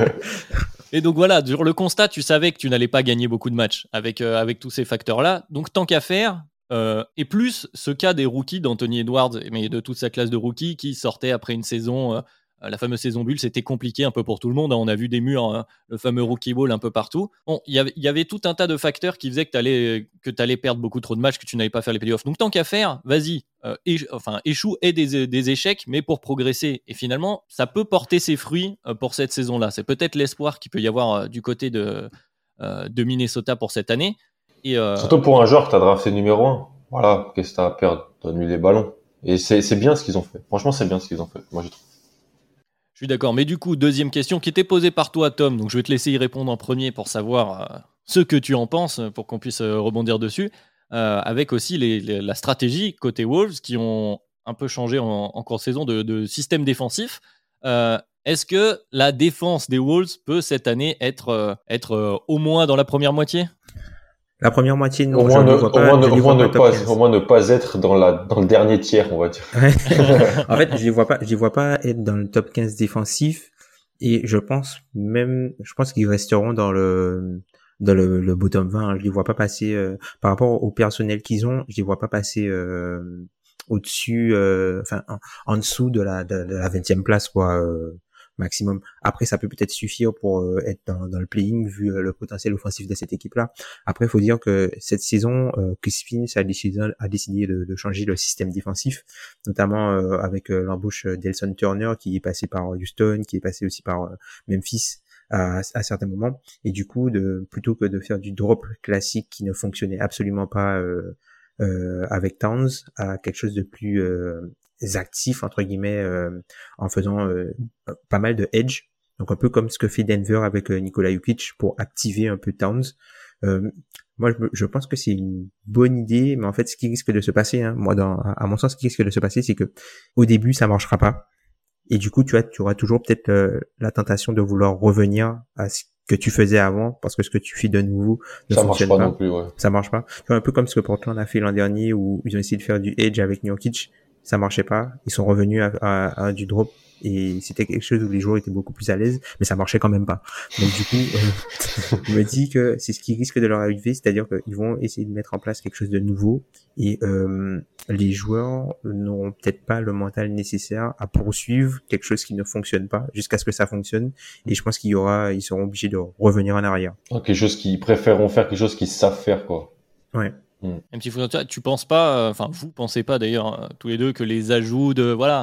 Et donc voilà, sur le constat, tu savais que tu n'allais pas gagner beaucoup de matchs avec tous ces facteurs-là. Donc tant qu'à faire, et plus ce cas des rookies d'Anthony Edwards, mais de toute sa classe de rookies qui sortaient après une saison... la fameuse saison bulle, c'était compliqué un peu pour tout le monde. On a vu des murs, le fameux rookie ball un peu partout. Bon, il y avait tout un tas de facteurs qui faisaient que tu allais perdre beaucoup trop de matchs, que tu n'allais pas faire les playoffs. Donc tant qu'à faire, vas-y, échoue et des échecs, mais pour progresser. Et finalement, ça peut porter ses fruits pour cette saison-là. C'est peut-être l'espoir qu'il peut y avoir du côté de Minnesota pour cette année. Et, surtout pour un joueur que tu as drafté numéro 1. Voilà, qu'est-ce que tu as à perdre? Donne-lui les ballons. Et c'est bien ce qu'ils ont fait. Franchement, c'est bien ce qu'ils ont fait. Moi, je trouve. Je suis d'accord, mais du coup, deuxième question qui était posée par toi, Tom, donc je vais te laisser y répondre en premier pour savoir ce que tu en penses, pour qu'on puisse rebondir dessus, avec aussi la stratégie côté Wolves qui ont un peu changé en cours de saison de système défensif. Est-ce que la défense des Wolves peut cette année être au moins dans la première moitié ? La première moitié, non. Au moins ne pas être dans le dernier tiers, on va dire. En fait, je les vois pas être dans le top 15 défensif. Et je pense qu'ils resteront dans le bottom 20. Je les vois pas passer, par rapport au personnel qu'ils ont, je les vois pas passer, au-dessus, en dessous de la 20e place, quoi, maximum. Après, ça peut peut-être suffire pour être dans le play-in vu le potentiel offensif de cette équipe-là. Après, il faut dire que cette saison, Chris Finch a décidé de changer le système défensif, notamment avec l'embauche d'Elson Turner qui est passé par Houston, qui est passé aussi par Memphis à certains moments. Et du coup, plutôt que de faire du drop classique qui ne fonctionnait absolument pas avec Towns, à quelque chose de plus actif entre guillemets, en faisant pas mal de edge, donc un peu comme ce que fait Denver avec Nikola Jokic pour activer un peu Towns. Moi je pense que c'est une bonne idée, mais en fait ce qui risque de se passer, à mon sens, ce qui risque de se passer, c'est que au début ça marchera pas, et du coup tu auras toujours peut-être la tentation de vouloir revenir à ce que tu faisais avant, parce que ce que tu fais de nouveau ne fonctionne pas. Non plus, ouais. Ça marche pas. Tu vois, un peu comme ce que Portland a fait l'an dernier, où ils ont essayé de faire du edge avec Jokic, ça marchait pas. Ils sont revenus à du drop, et c'était quelque chose où les joueurs étaient beaucoup plus à l'aise, mais ça marchait quand même pas. Donc du coup, je me dis que c'est ce qui risque de leur arriver, c'est-à-dire qu'ils vont essayer de mettre en place quelque chose de nouveau, et les joueurs n'auront peut-être pas le mental nécessaire à poursuivre quelque chose qui ne fonctionne pas jusqu'à ce que ça fonctionne, et je pense ils seront obligés de revenir en arrière. Quelque chose qu'ils préféreront faire, quelque chose qu'ils savent faire, quoi. Ouais. Un petit tu penses pas, vous pensez pas d'ailleurs tous les deux que les ajouts de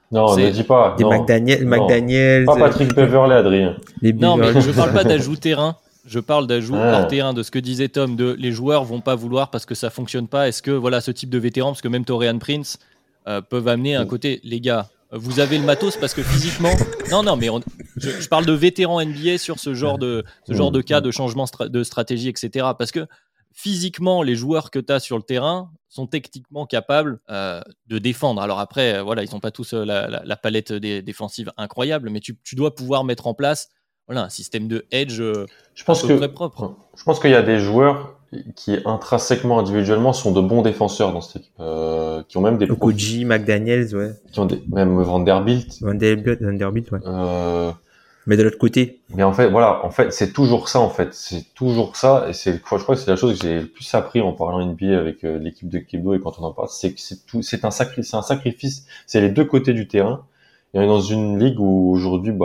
Non, ne dis pas. Des Non. McDaniels. Pas Patrick Beverley, Adrien. Non, mais je parle pas d'ajout terrain. Je parle d'ajout Ah. hors terrain, de ce que disait Tom, de les joueurs vont pas vouloir parce que ça fonctionne pas. Est-ce que voilà ce type de vétéran, parce que même Taurean Prince peuvent amener un côté, les gars, vous avez le matos parce que physiquement, non, mais je parle de vétérans NBA sur ce genre de cas de changement de stratégie, etc. Parce que physiquement, les joueurs que tu as sur le terrain sont techniquement capables de défendre. Alors après, voilà, ils n'ont pas tous la palette défensive incroyable, mais tu dois pouvoir mettre en place un système de edge Je pense à peu près propre. Je pense qu'il y a des joueurs qui intrinsèquement, individuellement, sont de bons défenseurs dans cette équipe, qui ont même des Okoji, McDaniels, ouais. qui ont même Vanderbilt. Vanderbilt, ouais. Mais de l'autre côté. Mais en fait, c'est toujours ça, C'est toujours ça, et je crois que c'est la chose que j'ai le plus appris en parlant NBA avec l'équipe de Kebdo et quand on en parle, c'est que c'est un sacrifice, c'est les deux côtés du terrain. Et on est dans une ligue où aujourd'hui,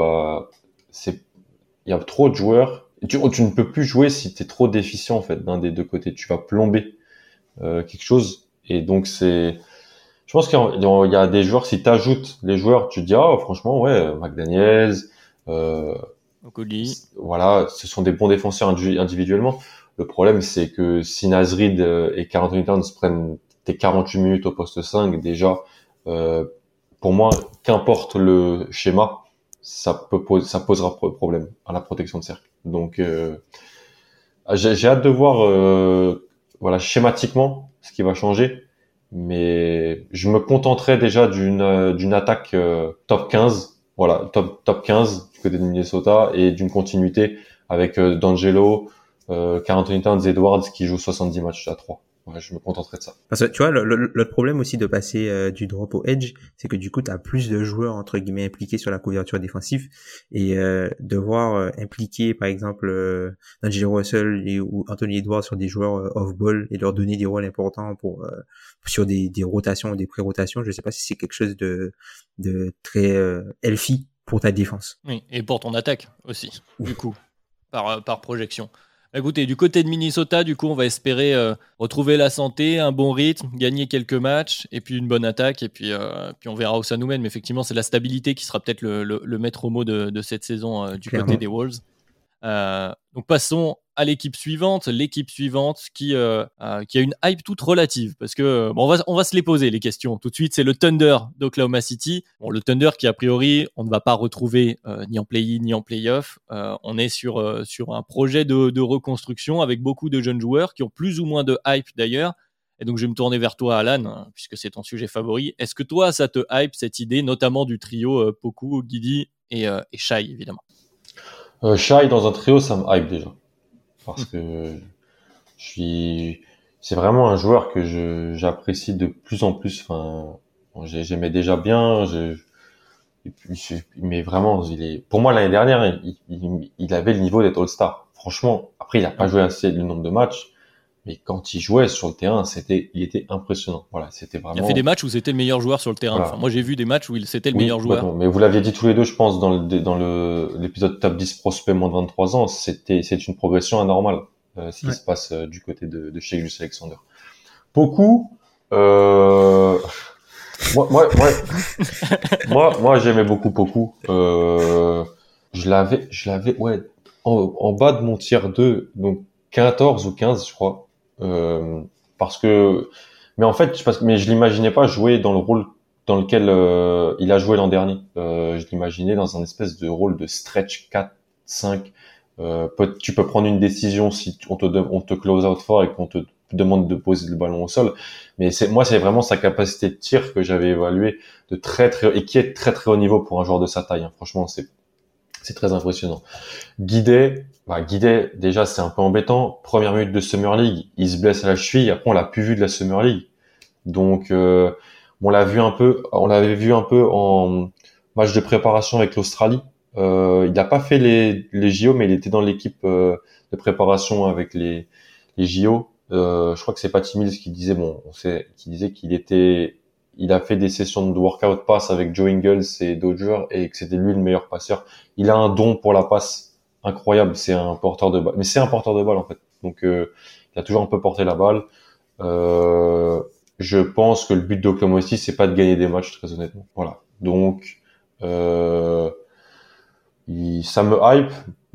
il y a trop de joueurs. Tu ne peux plus jouer si tu es trop déficient en fait d'un des deux côtés. Tu vas plomber quelque chose. Et donc je pense qu'il y a des joueurs. Si tu ajoutes les joueurs, tu te dis franchement ouais, McDaniels, Okoli. Voilà, ce sont des bons défenseurs individuellement. Le problème c'est que si Nasrid et Karl Anthony Towns prennent tes 48 minutes au poste 5 déjà, pour moi, qu'importe le schéma, ça posera problème à la protection de cercle. Donc j'ai hâte de voir schématiquement ce qui va changer, mais je me contenterai déjà d'une attaque top 15, top 15 du côté de Minnesota, et d'une continuité avec D'Angelo, Karl Anthony Towns, Edwards qui jouent 70 matchs à 3. Ouais, je me contenterai de ça. Parce que tu vois, le problème aussi de passer du drop au edge, c'est que du coup, tu as plus de joueurs entre guillemets impliqués sur la couverture défensive, et devoir impliquer par exemple D'Angelo Russell ou Anthony Edwards sur des joueurs off-ball et leur donner des rôles importants sur des rotations ou des pré-rotations, je sais pas si c'est quelque chose de très healthy pour ta défense. Oui, et pour ton attaque aussi, du coup, par projection. Écoutez, du côté de Minnesota, du coup, on va espérer retrouver la santé, un bon rythme, gagner quelques matchs, et puis une bonne attaque, et puis on verra où ça nous mène. Mais effectivement, c'est la stabilité qui sera peut-être le maître mot de cette saison du côté des Wolves. Donc passons à l'équipe suivante qui a une hype toute relative, parce que on va se les poser les questions tout de suite. C'est le Thunder d'Oklahoma City. Bon, le Thunder qui a priori on ne va pas retrouver ni en play-in ni en play-off. On est sur un projet de reconstruction avec beaucoup de jeunes joueurs qui ont plus ou moins de hype d'ailleurs. Et donc je vais me tourner vers toi, Alan, puisque c'est ton sujet favori. Est-ce que toi ça te hype cette idée, notamment du trio Poku, Giddey et Shai évidemment? Shai dans un trio, ça me hype déjà. Parce que c'est vraiment un joueur que j'apprécie de plus en plus. Enfin, j'aimais déjà bien, mais vraiment, pour moi, l'année dernière, il avait le niveau d'être All-Star. Franchement, après, il a pas joué assez le nombre de matchs, mais quand il jouait sur le terrain, il était impressionnant. Voilà, c'était vraiment. Il a fait des matchs où c'était le meilleur joueur sur le terrain. Voilà. Enfin, moi, j'ai vu des matchs où c'était le meilleur joueur. Bon, mais vous l'aviez dit tous les deux, je pense, dans l'épisode Top 10 prospect moins de 23 ans, c'est une progression anormale, ce qui se passe du côté de Shai Gilgeous-Alexander. Beaucoup, moi, j'aimais beaucoup. Je l'avais, ouais, en bas de mon tier 2, donc 14 ou 15, je crois. Mais en fait, mais je l'imaginais pas jouer dans le rôle dans lequel il a joué l'an dernier. Je l'imaginais dans un espèce de rôle de stretch 4, 5. Tu peux prendre une décision si on te close out fort et qu'on te demande de poser le ballon au sol. Mais c'est vraiment sa capacité de tir que j'avais évalué de très et qui est très très haut niveau pour un joueur de sa taille. Hein. Franchement, c'est très impressionnant. Giddey, déjà c'est un peu embêtant. Première minute de Summer League, il se blesse à la cheville. Après, on l'a plus vu de la Summer League. Donc, on l'avait vu un peu en match de préparation avec l'Australie. Il n'a pas fait les JO, mais il était dans l'équipe de préparation avec les JO. Je crois que c'est Patty Mills qui disait il a fait des sessions de workout pass avec Joe Ingles et Dodger et que c'était lui le meilleur passeur. Il a un don pour la passe incroyable. C'est un porteur de balle, mais c'est un porteur de balle en fait. Donc il a toujours un peu porté la balle. Je pense que le but d'Oklahoma City, c'est pas de gagner des matchs, très honnêtement. Voilà. Donc, ça me hype,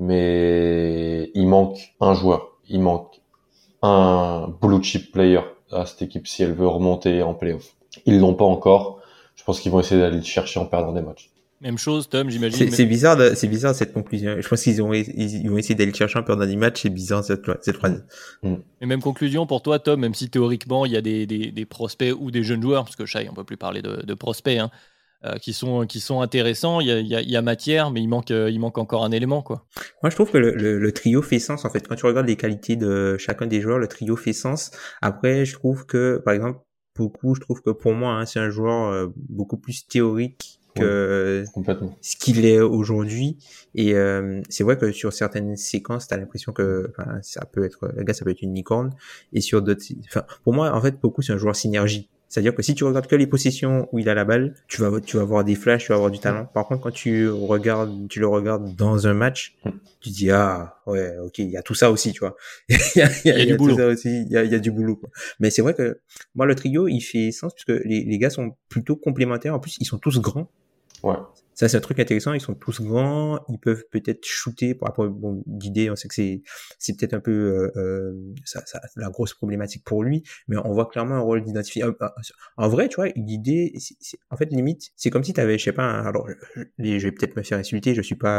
mais il manque un joueur. Il manque un blue chip player à cette équipe si elle veut remonter en playoff. Ils l'ont pas encore. Je pense qu'ils vont essayer d'aller le chercher en perdant des matchs. Même chose, Tom, j'imagine. C'est bizarre, cette conclusion. Je pense qu'ils vont essayer d'aller le chercher en perdant des matchs. C'est bizarre cette phrase. Et même conclusion pour toi, Tom, même si théoriquement il y a des prospects ou des jeunes joueurs, parce que Shai, on peut plus parler de prospects, hein, qui sont intéressants. Il y a matière, mais il manque encore un élément, quoi. Moi, je trouve que le trio fait sens, en fait. Quand tu regardes les qualités de chacun des joueurs, le trio fait sens. Après, je trouve que, par exemple, je trouve que pour moi, hein, c'est un joueur beaucoup plus théorique que ce qu'il est aujourd'hui. Et c'est vrai que sur certaines séquences, t'as l'impression que ça peut être une licorne. Et sur d'autres, pour moi, en fait, Poku, c'est un joueur synergie. C'est-à-dire que si tu regardes que les possessions où il a la balle, tu vas voir des flashs, tu vas avoir du talent. Par contre, quand tu le regardes dans un match, tu dis, ah, ouais, ok, il y a tout ça aussi, tu vois. Il y a du boulot. Tout ça aussi, il y a du boulot, quoi. Mais c'est vrai que, moi, le trio, il fait sens puisque les gars sont plutôt complémentaires. En plus, ils sont tous grands. Ouais. Ça, c'est un truc intéressant. Ils sont tous grands. Ils peuvent peut-être shooter. Par rapport, d'idée, on sait que c'est peut-être un peu la grosse problématique pour lui. Mais on voit clairement un rôle d'identifier. En vrai, tu vois, l'idée, en fait, limite, c'est comme si t'avais, je sais pas. Alors, je vais peut-être me faire insulter. Je suis pas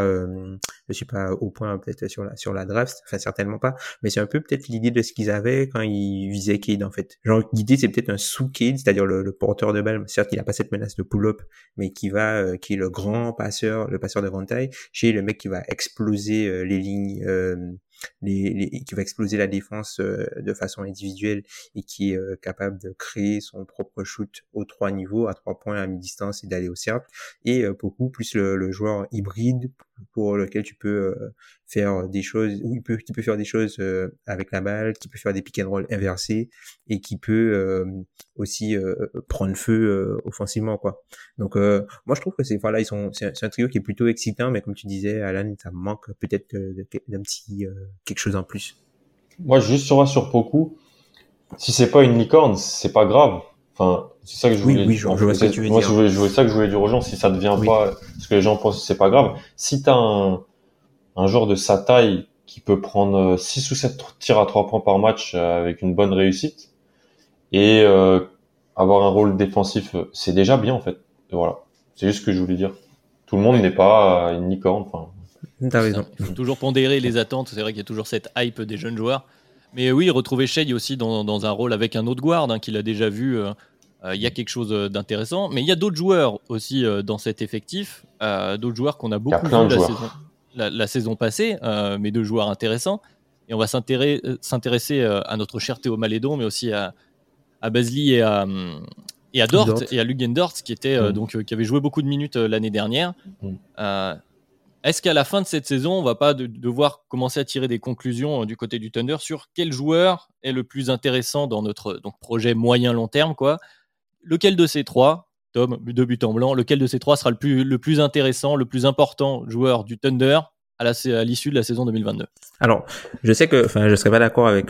au point peut-être sur la draft. Enfin, certainement pas. Mais c'est un peu peut-être l'idée de ce qu'ils avaient quand ils visaient Cade, en fait. Genre, l'idée, c'est peut-être un sous-Cade, c'est-à-dire le porteur de balle. Certes, il a pas cette menace de pull-up, mais qui est le grand passeur, le passeur de grande taille, chez le mec qui va exploser les lignes, qui va exploser la défense de façon individuelle et qui est capable de créer son propre shoot aux 3 niveaux, à 3 points à mi-distance et d'aller au cercle. Et beaucoup plus le joueur hybride pour lequel tu peux faire des choses, qui peut faire des choses avec la balle, qui peut faire des pick and roll inversés et qui peut aussi prendre feu offensivement, quoi. Donc moi je trouve que c'est un trio qui est plutôt excitant, mais comme tu disais, Alan, ça manque peut-être d'un petit quelque chose en plus. Moi, juste sur Poku, si c'est pas une licorne, c'est pas grave. Enfin, c'est ça que je voulais. Oui, je vois ce que tu veux dire. Moi, c'est ça que je voulais dire aux gens. Si ça devient pas, ce que les gens pensent, c'est pas grave. Si t'as un joueur de sa taille qui peut prendre 6 ou 7 tirs à 3 points par match avec une bonne réussite et avoir un rôle défensif, c'est déjà bien en fait. Et voilà, c'est juste ce que je voulais dire. Tout le monde n'est pas une licorne. Enfin, t'as raison. Il faut toujours pondérer les attentes. C'est vrai qu'il y a toujours cette hype des jeunes joueurs. Mais oui, retrouver Shai aussi dans un rôle avec un autre guard qu'il a déjà vu. Il y a quelque chose d'intéressant. Mais il y a d'autres joueurs aussi dans cet effectif. D'autres joueurs qu'on a beaucoup vus la saison passée. Mais deux joueurs intéressants. Et on va s'intéresser à notre cher Théo Malédon, mais aussi à Bazley et à Dort et à Lugendort, qui qui avait joué beaucoup de minutes l'année dernière. Est-ce qu'à la fin de cette saison, on va pas devoir commencer à tirer des conclusions du côté du Thunder sur quel joueur est le plus intéressant dans notre projet moyen-long terme, quoi? Lequel de ces trois, Tom, de but en blanc, lequel de ces trois sera le plus intéressant, le plus important joueur du Thunder à l'issue de la saison 2022? Alors, je sais que, je serais pas d'accord avec,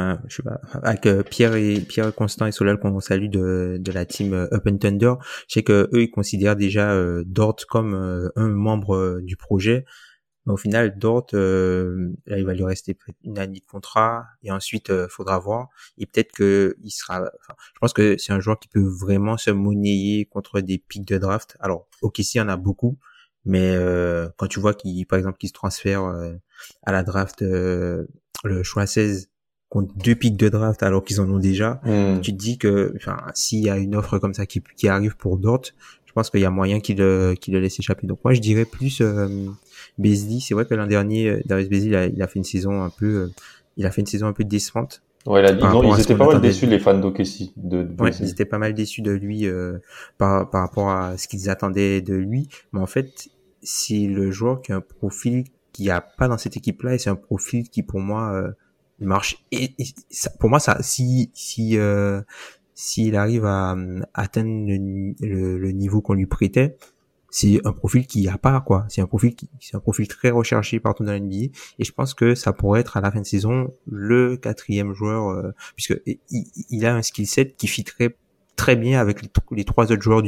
Pierre Constant et Solal qu'on salue de la team Up and Thunder. Je sais que eux, ils considèrent déjà Dort comme un membre du projet. Mais au final, Dort, là, il va lui rester une année de contrat et ensuite, faudra voir. Et peut-être que je pense que c'est un joueur qui peut vraiment se monnayer contre des pics de draft. Alors, OKC, il y en a beaucoup. Mais quand tu vois par exemple, qu'il se transfère à la draft le choix 16 contre 2 pics de draft alors qu'ils en ont déjà, tu te dis que s'il y a une offre comme ça qui arrive pour Dort, je pense qu'il y a moyen qu'il le laisse échapper. Donc moi je dirais plus Bazley. C'est vrai que l'an dernier Darius Bazley il a fait une saison un peu décevante. Ouais, ils étaient pas mal déçus, les fans d'OKC. Ouais, ils étaient pas mal déçus de lui par rapport à ce qu'ils attendaient de lui. Mais en fait, c'est le joueur qui a un profil qu'il n'y a pas dans cette équipe-là, et c'est un profil qui, pour moi, marche. Et ça, pour moi, ça, s'il arrive à atteindre le niveau qu'on lui prêtait, c'est un profil qu'il n'y a pas, quoi. C'est un profil très recherché partout dans l'NBA, et je pense que ça pourrait être à la fin de saison le 4e joueur, puisque il a un skill set qui fitterait très bien avec les 3 autres joueurs du dessus.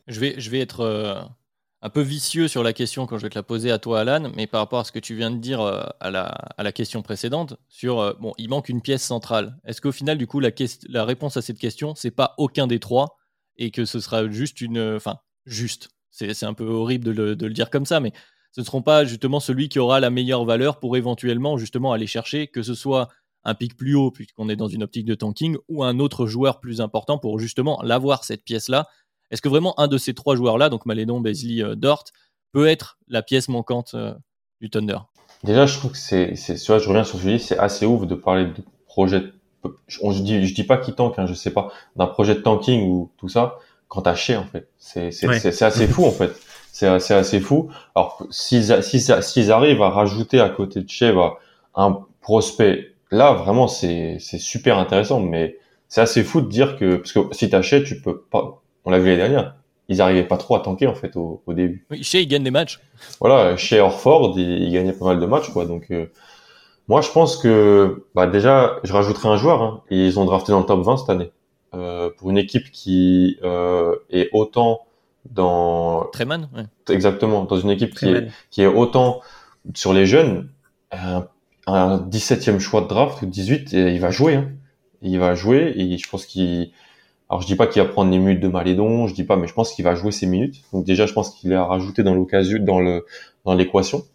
Je vais être un peu vicieux sur la question quand je vais te la poser à toi, Alan, mais par rapport à ce que tu viens de dire à la question précédente, sur bon, il manque une pièce centrale. Est-ce qu'au final, du coup, la réponse à cette question, c'est pas aucun des trois et que ce sera juste juste. C'est un peu horrible de le dire comme ça, mais ce ne seront pas justement celui qui aura la meilleure valeur pour éventuellement justement aller chercher, que ce soit un pic plus haut, puisqu'on est dans une optique de tanking, ou un autre joueur plus important pour justement l'avoir, cette pièce-là. Est-ce que vraiment un de ces trois joueurs-là, donc Maledon, Beasley, Dort, peut être la pièce manquante du Thunder? Déjà, je trouve que je reviens sur ce que je dis, c'est assez ouf de parler de projet. Je dis pas qui tank, hein, je sais pas, d'un projet de tanking ou tout ça, quand t'as Shai, en fait. C'est assez fou, en fait. C'est assez fou. Alors, s'ils arrivent à rajouter à côté de Shai, un prospect, là, vraiment, c'est super intéressant, mais c'est assez fou de dire que, parce que si t'as Shai, tu peux pas, on l'a vu l'année dernière, ils arrivaient pas trop à tanker, en fait, au début. Oui, Shai, il gagne des matchs. Voilà, chez Horford, il gagnait pas mal de matchs, quoi. Donc, moi, je pense que, déjà, je rajouterai un joueur, hein. Ils ont drafté dans le top 20 cette année. Pour une équipe qui est autant dans... Treman, ouais. Exactement, dans une équipe qui est autant sur les jeunes, un 17e choix de draft ou 18, il va jouer, hein. Il va jouer et je pense alors je dis pas qu'il va prendre les minutes de Maledon, je dis pas, mais je pense qu'il va jouer ses minutes. Donc déjà, je pense qu'il est à rajouter dans l'occasion, dans l'équation.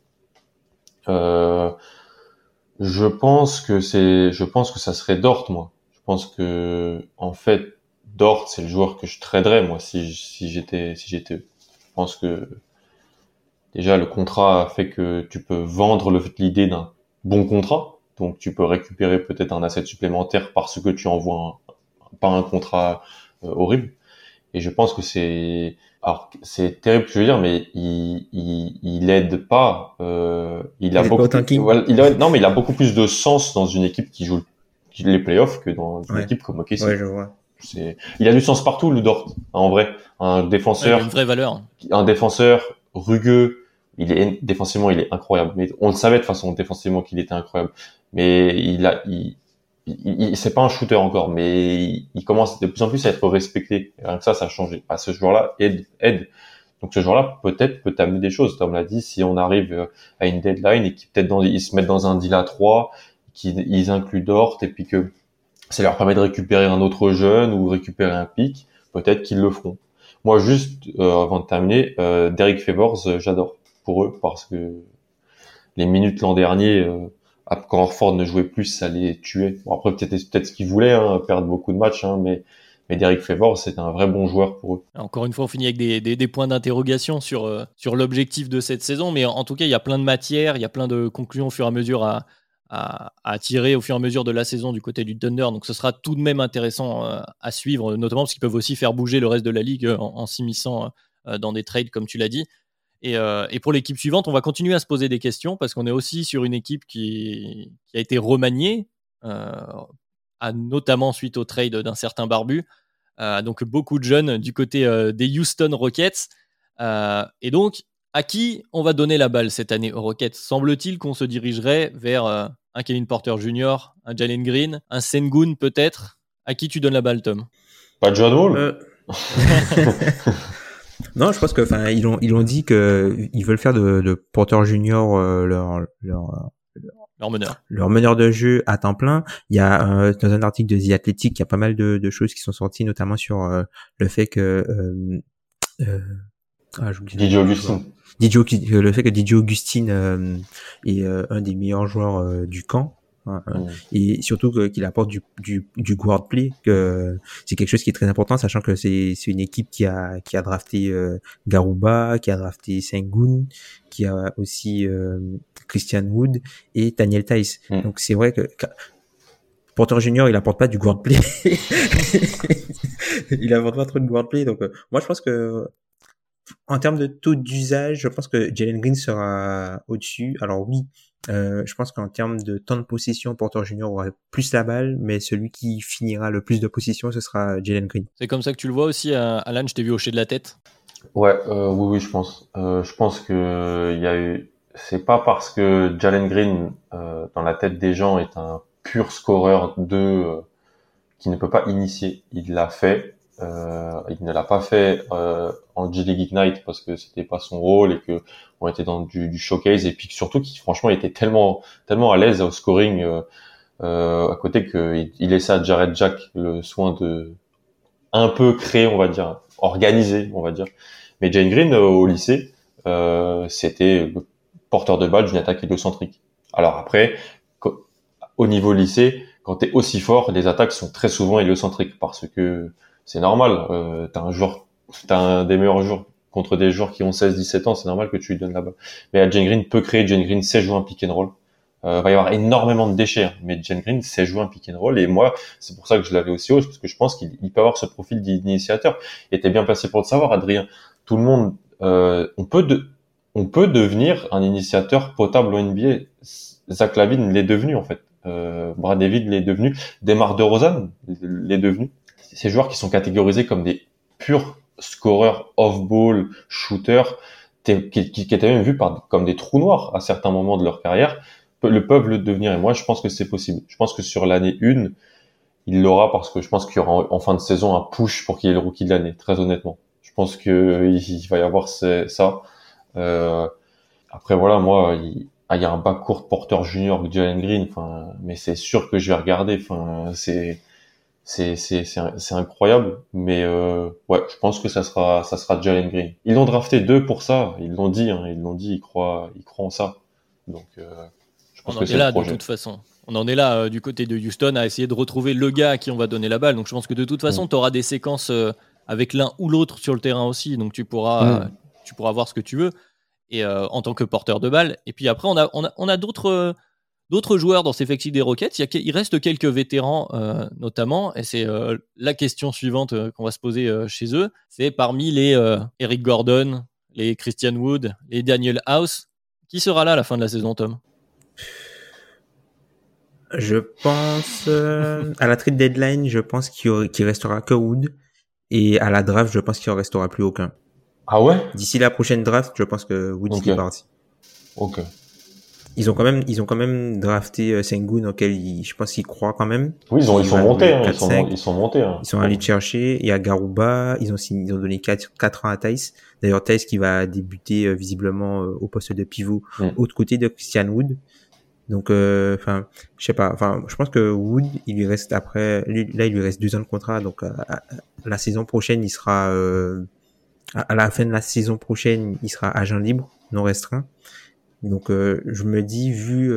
Je pense que ça serait Dort, moi. Je pense que, en fait, Dort, c'est le joueur que je traderais, moi, si j'étais eux. Je pense que, déjà, le contrat fait que tu peux vendre l'idée d'un bon contrat. Donc, tu peux récupérer peut-être un asset supplémentaire parce que tu envoies pas un contrat horrible. Et je pense que alors c'est terrible ce que je veux dire, mais il aide pas. Il a beaucoup. Voilà, non, mais il a beaucoup plus de sens dans une équipe qui joue les playoffs que dans une équipe comme OKC. Ouais, je vois. Il a du sens partout, le Dort. En vrai, un défenseur. Il a une vraie valeur. Un défenseur rugueux. Défensivement, il est incroyable. Mais on le savait de toute façon défensivement qu'il était incroyable. Mais c'est pas un shooter encore, mais il commence de plus en plus à être respecté. Et rien que ça a changé. Ce joueur-là aide. Donc ce joueur-là peut-être peut t'amener des choses. Tom l'a dit, si on arrive à une deadline et ils se mettent dans un deal à 3, qu'ils incluent Dort et puis que ça leur permet de récupérer un autre jeune ou récupérer un pick, peut-être qu'ils le feront. Moi, juste avant de terminer, Derek Favors, j'adore pour eux parce que les minutes l'an dernier, quand Horford ne jouait plus, ça les tuait. Bon, après, peut-être ce qu'ils voulaient, hein, perdre beaucoup de matchs, hein, mais Derek Favors, c'est un vrai bon joueur pour eux. Encore une fois, on finit avec des points d'interrogation sur l'objectif de cette saison, mais en tout cas, il y a plein de matières, il y a plein de conclusions au fur et à mesure à tirer au fur et à mesure de la saison du côté du Thunder. Donc, ce sera tout de même intéressant à suivre, notamment parce qu'ils peuvent aussi faire bouger le reste de la ligue en s'immisçant dans des trades, comme tu l'as dit. Et pour l'équipe suivante, on va continuer à se poser des questions parce qu'on est aussi sur une équipe qui a été remaniée, notamment suite au trade d'un certain Barbu. Donc beaucoup de jeunes du côté des Houston Rockets. Et donc, à qui on va donner la balle cette année aux Rockets? Semble-t-il qu'on se dirigerait vers un Kevin Porter Jr., un Jalen Green, un Sengun peut-être. À qui tu donnes la balle, Tom? Pas John Wall. Non, je pense que, ils ont dit que ils veulent faire de Porter Junior leur meneur de jeu à temps plein. Il y a dans un article de The Athletic, il y a pas mal de choses qui sont sorties, notamment sur le fait que DJ Augustin. Le fait que DJ Augustin est un des meilleurs joueurs du camp. Et surtout qu'il apporte du guard play, que c'est quelque chose qui est très important, sachant que c'est une équipe qui a drafté Garuba, qui a drafté Sengun, qui a aussi Christian Wood et Daniel Theis. Donc c'est vrai que Porter Junior, il apporte pas du guard play. Il apporte pas trop de guard play. Donc moi je pense que en termes de taux d'usage, je pense que Jalen Green sera au-dessus. Alors oui, je pense qu'en termes de temps de possession, Porter Junior aura plus la balle, mais celui qui finira le plus de possession, ce sera Jalen Green. C'est comme ça que tu le vois aussi, Alan? Je t'ai vu hocher de la tête. Ouais, oui, je pense. Je pense que il y a eu. C'est pas parce que Jalen Green, dans la tête des gens, est un pur scoreur qui ne peut pas initier. Il l'a fait. Il ne l'a pas fait en G-League Ignite parce que c'était pas son rôle et que on était dans du showcase, et puis surtout qu'il franchement était tellement à l'aise au scoring à côté qu'il laissait à Jared Jack le soin de un peu créer, on va dire, organiser, on va dire. Mais Jalen Green au lycée, c'était le porteur de balle d'une attaque héliocentrique. Alors après, au niveau lycée, quand t'es aussi fort, les attaques sont très souvent héliocentriques parce que c'est normal. T'as un des meilleurs joueurs contre des joueurs qui ont 16-17 ans, c'est normal que tu lui donnes la balle. Mais Jalen Green peut créer, Jalen Green sait jouer un pick and roll. Va y avoir énormément de déchets, hein, mais Jalen Green sait jouer un pick and roll, et moi, c'est pour ça que je l'avais aussi haut, parce que je pense qu'il peut avoir ce profil d'initiateur. Et t'es bien placé pour le savoir, Adrien. Tout le monde, on peut devenir un initiateur potable au NBA. Zach LaVine l'est devenu, en fait. Brad David l'est devenu. DeMar DeRozan l'est devenu. Ces joueurs qui sont catégorisés comme des purs scoreurs off-ball, shooters, qui étaient même vus comme des trous noirs à certains moments de leur carrière, peuvent le devenir. Et moi, je pense que c'est possible. Je pense que sur l'année 1, il l'aura, parce que je pense qu'il y aura en fin de saison un push pour qu'il ait le rookie de l'année, très honnêtement. Je pense que il va y avoir ça. Après, voilà, moi, il y a un backcourt porteur junior avec Jalen Green, mais c'est sûr que je vais regarder. C'est incroyable, mais ouais, je pense que ça sera Jalen Green. Ils l'ont drafté 2 pour ça, ils l'ont dit, ils croient en ça. Donc je pense on en est là de toute façon. On en est là du côté de Houston à essayer de retrouver le gars à qui on va donner la balle. Donc je pense que de toute façon, tu auras des séquences avec l'un ou l'autre sur le terrain aussi. Donc tu pourras voir ce que tu veux, et en tant que porteur de balle. Et puis après, on a d'autres joueurs dans cet effectif des Rockets. Il reste quelques vétérans notamment, et c'est la question suivante qu'on va se poser chez eux. C'est parmi les Eric Gordon, les Christian Wood, les Daniel House, qui sera là à la fin de la saison, Tom? Je pense à la trade deadline, je pense qu'il restera que Wood, et à la draft, je pense qu'il en restera plus aucun. Ah ouais? D'ici la prochaine draft, je pense que Wood est parti. Ok. Ils ont quand même drafté Sengun, auquel je pense qu'ils croient quand même. Oui, ils sont montés, ils sont montés. Ils sont allés chercher. Il y a Garuba, ils ont donné 4 ans à Theis. D'ailleurs, Theis qui va débuter visiblement au poste de pivot, autre côté de Christian Wood. Donc, je sais pas. Je pense que Wood, il lui reste 2 ans de contrat. Donc, la saison prochaine, il sera, à la fin de la saison prochaine, il sera agent libre, non restreint. Donc, je me dis, vu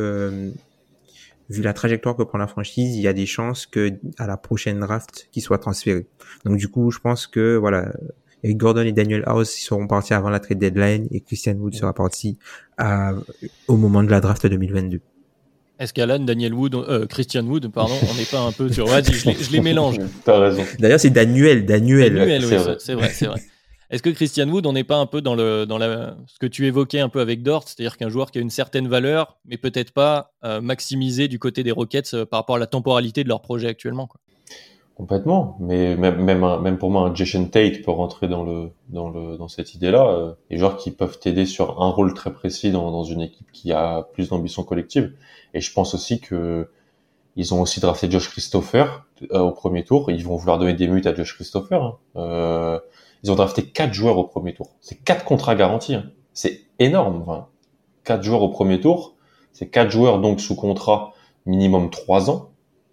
la trajectoire que prend la franchise, il y a des chances que à la prochaine draft, qu'il soit transféré. Donc, du coup, je pense que, voilà, Eric Gordon et Daniel House, ils seront partis avant la trade deadline, et Christian Wood sera parti au moment de la draft 2022. Est-ce qu'Alan, Christian Wood, pardon, on n'est pas un peu sur... Vas-y, je les mélange. T'as raison. D'ailleurs, c'est Daniel. Oui, c'est vrai. Est-ce que Christian Wood, on n'est pas un peu dans ce que tu évoquais un peu avec Dort, c'est-à-dire qu'un joueur qui a une certaine valeur, mais peut-être pas maximisé du côté des Rockets par rapport à la temporalité de leur projet actuellement, quoi. Complètement, mais même pour moi, un Jason Tate peut rentrer dans cette idée-là. Les joueurs qui peuvent t'aider sur un rôle très précis dans une équipe qui a plus d'ambition collective. Et je pense aussi que ils ont aussi drafté Josh Christopher au premier tour. Ils vont vouloir donner des minutes à Josh Christopher. Ils ont drafté 4 joueurs au premier tour. C'est 4 contrats garantis. C'est énorme. 4 joueurs au premier tour. C'est 4 joueurs donc sous contrat minimum 3 ans.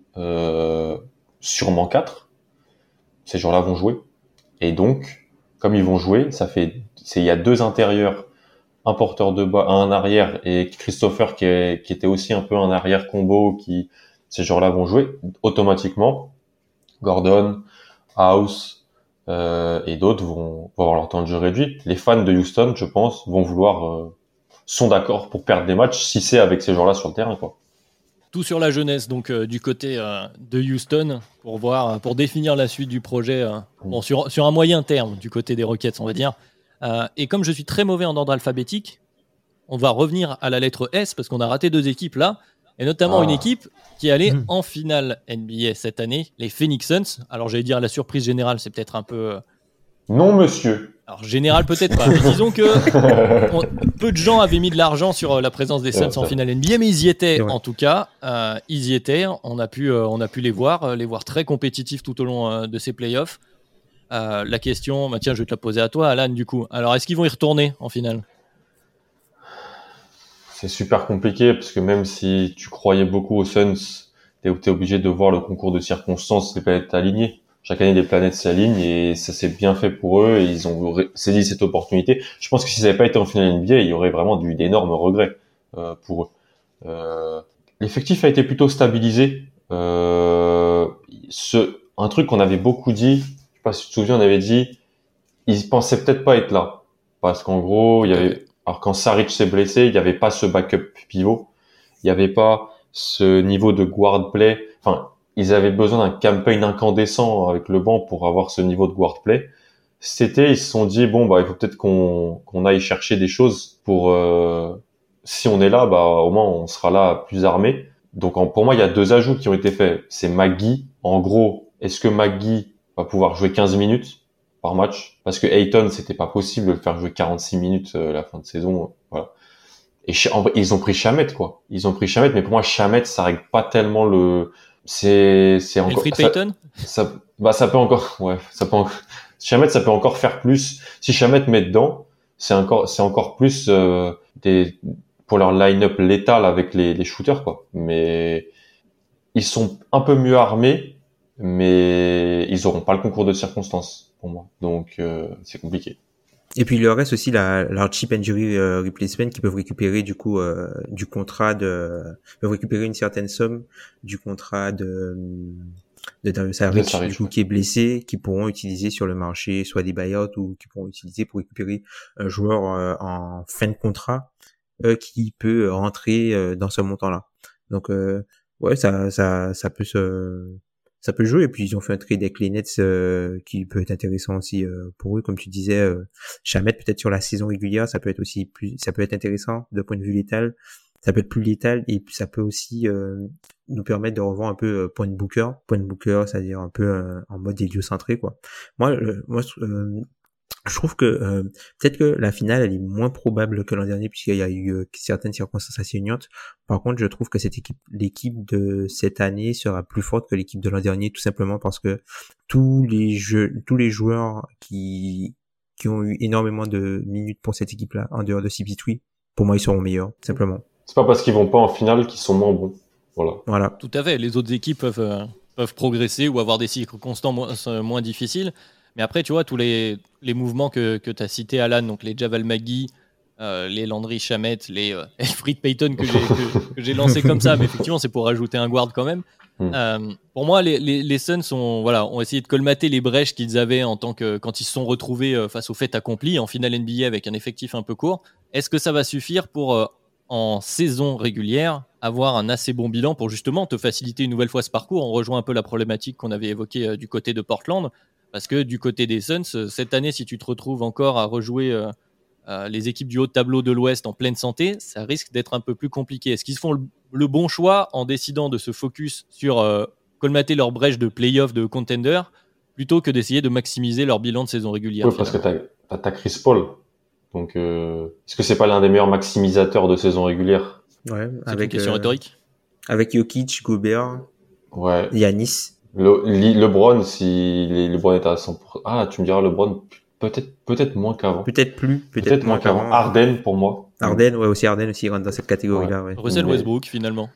Sûrement 4. Ces joueurs-là vont jouer. Et donc, comme ils vont jouer, il y a 2 intérieurs, un porteur de bas, un arrière, et Christopher qui était aussi un peu un arrière combo, ces joueurs-là vont jouer automatiquement. Gordon, House, et d'autres vont avoir leur temps de jeu réduit. Les fans de Houston, je pense, sont d'accord pour perdre des matchs si c'est avec ces joueurs-là sur le terrain, quoi. Tout sur la jeunesse, donc du côté de Houston, pour définir la suite du projet, sur un moyen terme du côté des Rockets, on va dire. Et comme je suis très mauvais en ordre alphabétique, on va revenir à la lettre S, parce qu'on a raté 2 équipes là, et notamment une équipe qui est allée en finale NBA cette année, les Phoenix Suns. Alors j'allais dire la surprise générale, c'est peut-être un peu... Non, monsieur. Alors général peut-être pas, mais disons que peu de gens avaient mis de l'argent sur la présence des Suns en finale NBA, mais ils y étaient en tout cas. Ils y étaient. On a pu les voir très compétitifs tout au long de ces playoffs. La question, tiens, je vais te la poser à toi, Alan, du coup. Alors, est-ce qu'ils vont y retourner en finale? C'est super compliqué parce que même si tu croyais beaucoup aux Suns, t'es obligé de voir le concours de circonstances, les planètes alignées. Chaque année, les planètes s'alignent et ça s'est bien fait pour eux et ils ont saisi cette opportunité. Je pense que s'ils n'avaient pas été en finale NBA, il y aurait vraiment eu d'énormes regrets pour eux. L'effectif a été plutôt stabilisé. Un truc qu'on avait beaucoup dit, je sais pas si tu te souviens, on avait dit, ils pensaient peut-être pas être là parce qu'en gros, il y avait, alors quand Saric s'est blessé, il n'y avait pas ce backup pivot, il n'y avait pas ce niveau de guard play. Enfin, ils avaient besoin d'un campaign incandescent avec le banc pour avoir ce niveau de guard play. Cet été, ils se sont dit bon il faut peut-être qu'on aille chercher des choses pour si on est là, au moins on sera là plus armé. Donc pour moi, il y a 2 ajouts qui ont été faits. C'est McGee. En gros, est-ce que McGee va pouvoir jouer 15 minutes par match? Parce que Ayton, c'était pas possible de le faire jouer 46 minutes la fin de saison. Voilà. Et en vrai, ils ont pris Shamet, quoi. Ils ont pris Shamet, mais pour moi, Shamet, ça règle pas tellement le. C'est encore. Elfrid Payton. Ça peut encore. Ouais, ça peut encore. Shamet, ça peut encore faire plus. Si Shamet met dedans, c'est encore plus pour leur line-up létal avec les shooters, quoi. Mais ils sont un peu mieux armés, mais ils auront pas le concours de circonstances pour moi. Donc c'est compliqué. Et puis il leur reste aussi leur cheap injury replacement qui peuvent récupérer du coup du contrat peuvent récupérer une certaine somme du contrat de Dario Saric du coup qui est blessé, qui pourront utiliser sur le marché soit des buyouts ou qui pourront utiliser pour récupérer un joueur en fin de contrat qui peut rentrer dans ce montant-là. Donc ouais, ça peut jouer. Et puis ils ont fait un trade avec les Nets qui peut être intéressant aussi pour eux, comme tu disais. Shamet peut-être sur la saison régulière, ça peut être intéressant de point de vue létal. Ça peut être plus létal et puis ça peut aussi nous permettre de revoir un peu point de Booker, c'est-à-dire un peu en mode héliocentré quoi. Moi je trouve que peut-être que la finale elle est moins probable que l'an dernier puisqu'il y a eu certaines circonstances atténuantes. Par contre, je trouve que l'équipe de cette année sera plus forte que l'équipe de l'an dernier tout simplement parce que tous les joueurs qui ont eu énormément de minutes pour cette équipe-là en dehors de CP3, pour moi ils seront meilleurs simplement. C'est pas parce qu'ils vont pas en finale qu'ils sont moins bons. Voilà. Tout à fait. Les autres équipes peuvent progresser ou avoir des cycles constants moins difficiles. Mais après, tu vois, tous les mouvements que tu as cités, Alan, donc les Javal McGee, les Landry Shamet, les Elfrid Payton que j'ai lancé comme ça, mais effectivement, c'est pour rajouter un guard quand même. Pour moi, les Suns ont essayé de colmater les brèches qu'ils avaient quand ils se sont retrouvés face au fait accompli en finale NBA avec un effectif un peu court. Est-ce que ça va suffire pour, en saison régulière, avoir un assez bon bilan pour justement te faciliter une nouvelle fois ce parcours? On rejoint un peu la problématique qu'on avait évoquée du côté de Portland. Parce que du côté des Suns, cette année, si tu te retrouves encore à rejouer les équipes du haut de tableau de l'Ouest en pleine santé, ça risque d'être un peu plus compliqué. Est-ce qu'ils font le bon choix en décidant de se focus sur colmater leur brèche de play-off de contender plutôt que d'essayer de maximiser leur bilan de saison régulière? Oui, parce que t'as Chris Paul. Donc, est-ce que c'est pas l'un des meilleurs maximisateurs de saison régulière? Ouais, c'est une question rhétorique. Avec Jokic, Gobert, ouais. Giannis. LeBron, si LeBron est à 100%. Ah, tu me diras LeBron, peut-être moins qu'avant. Peut-être moins qu'avant. Harden pour moi. Harden aussi rentre dans cette catégorie-là. Ouais. Russell Westbrook finalement.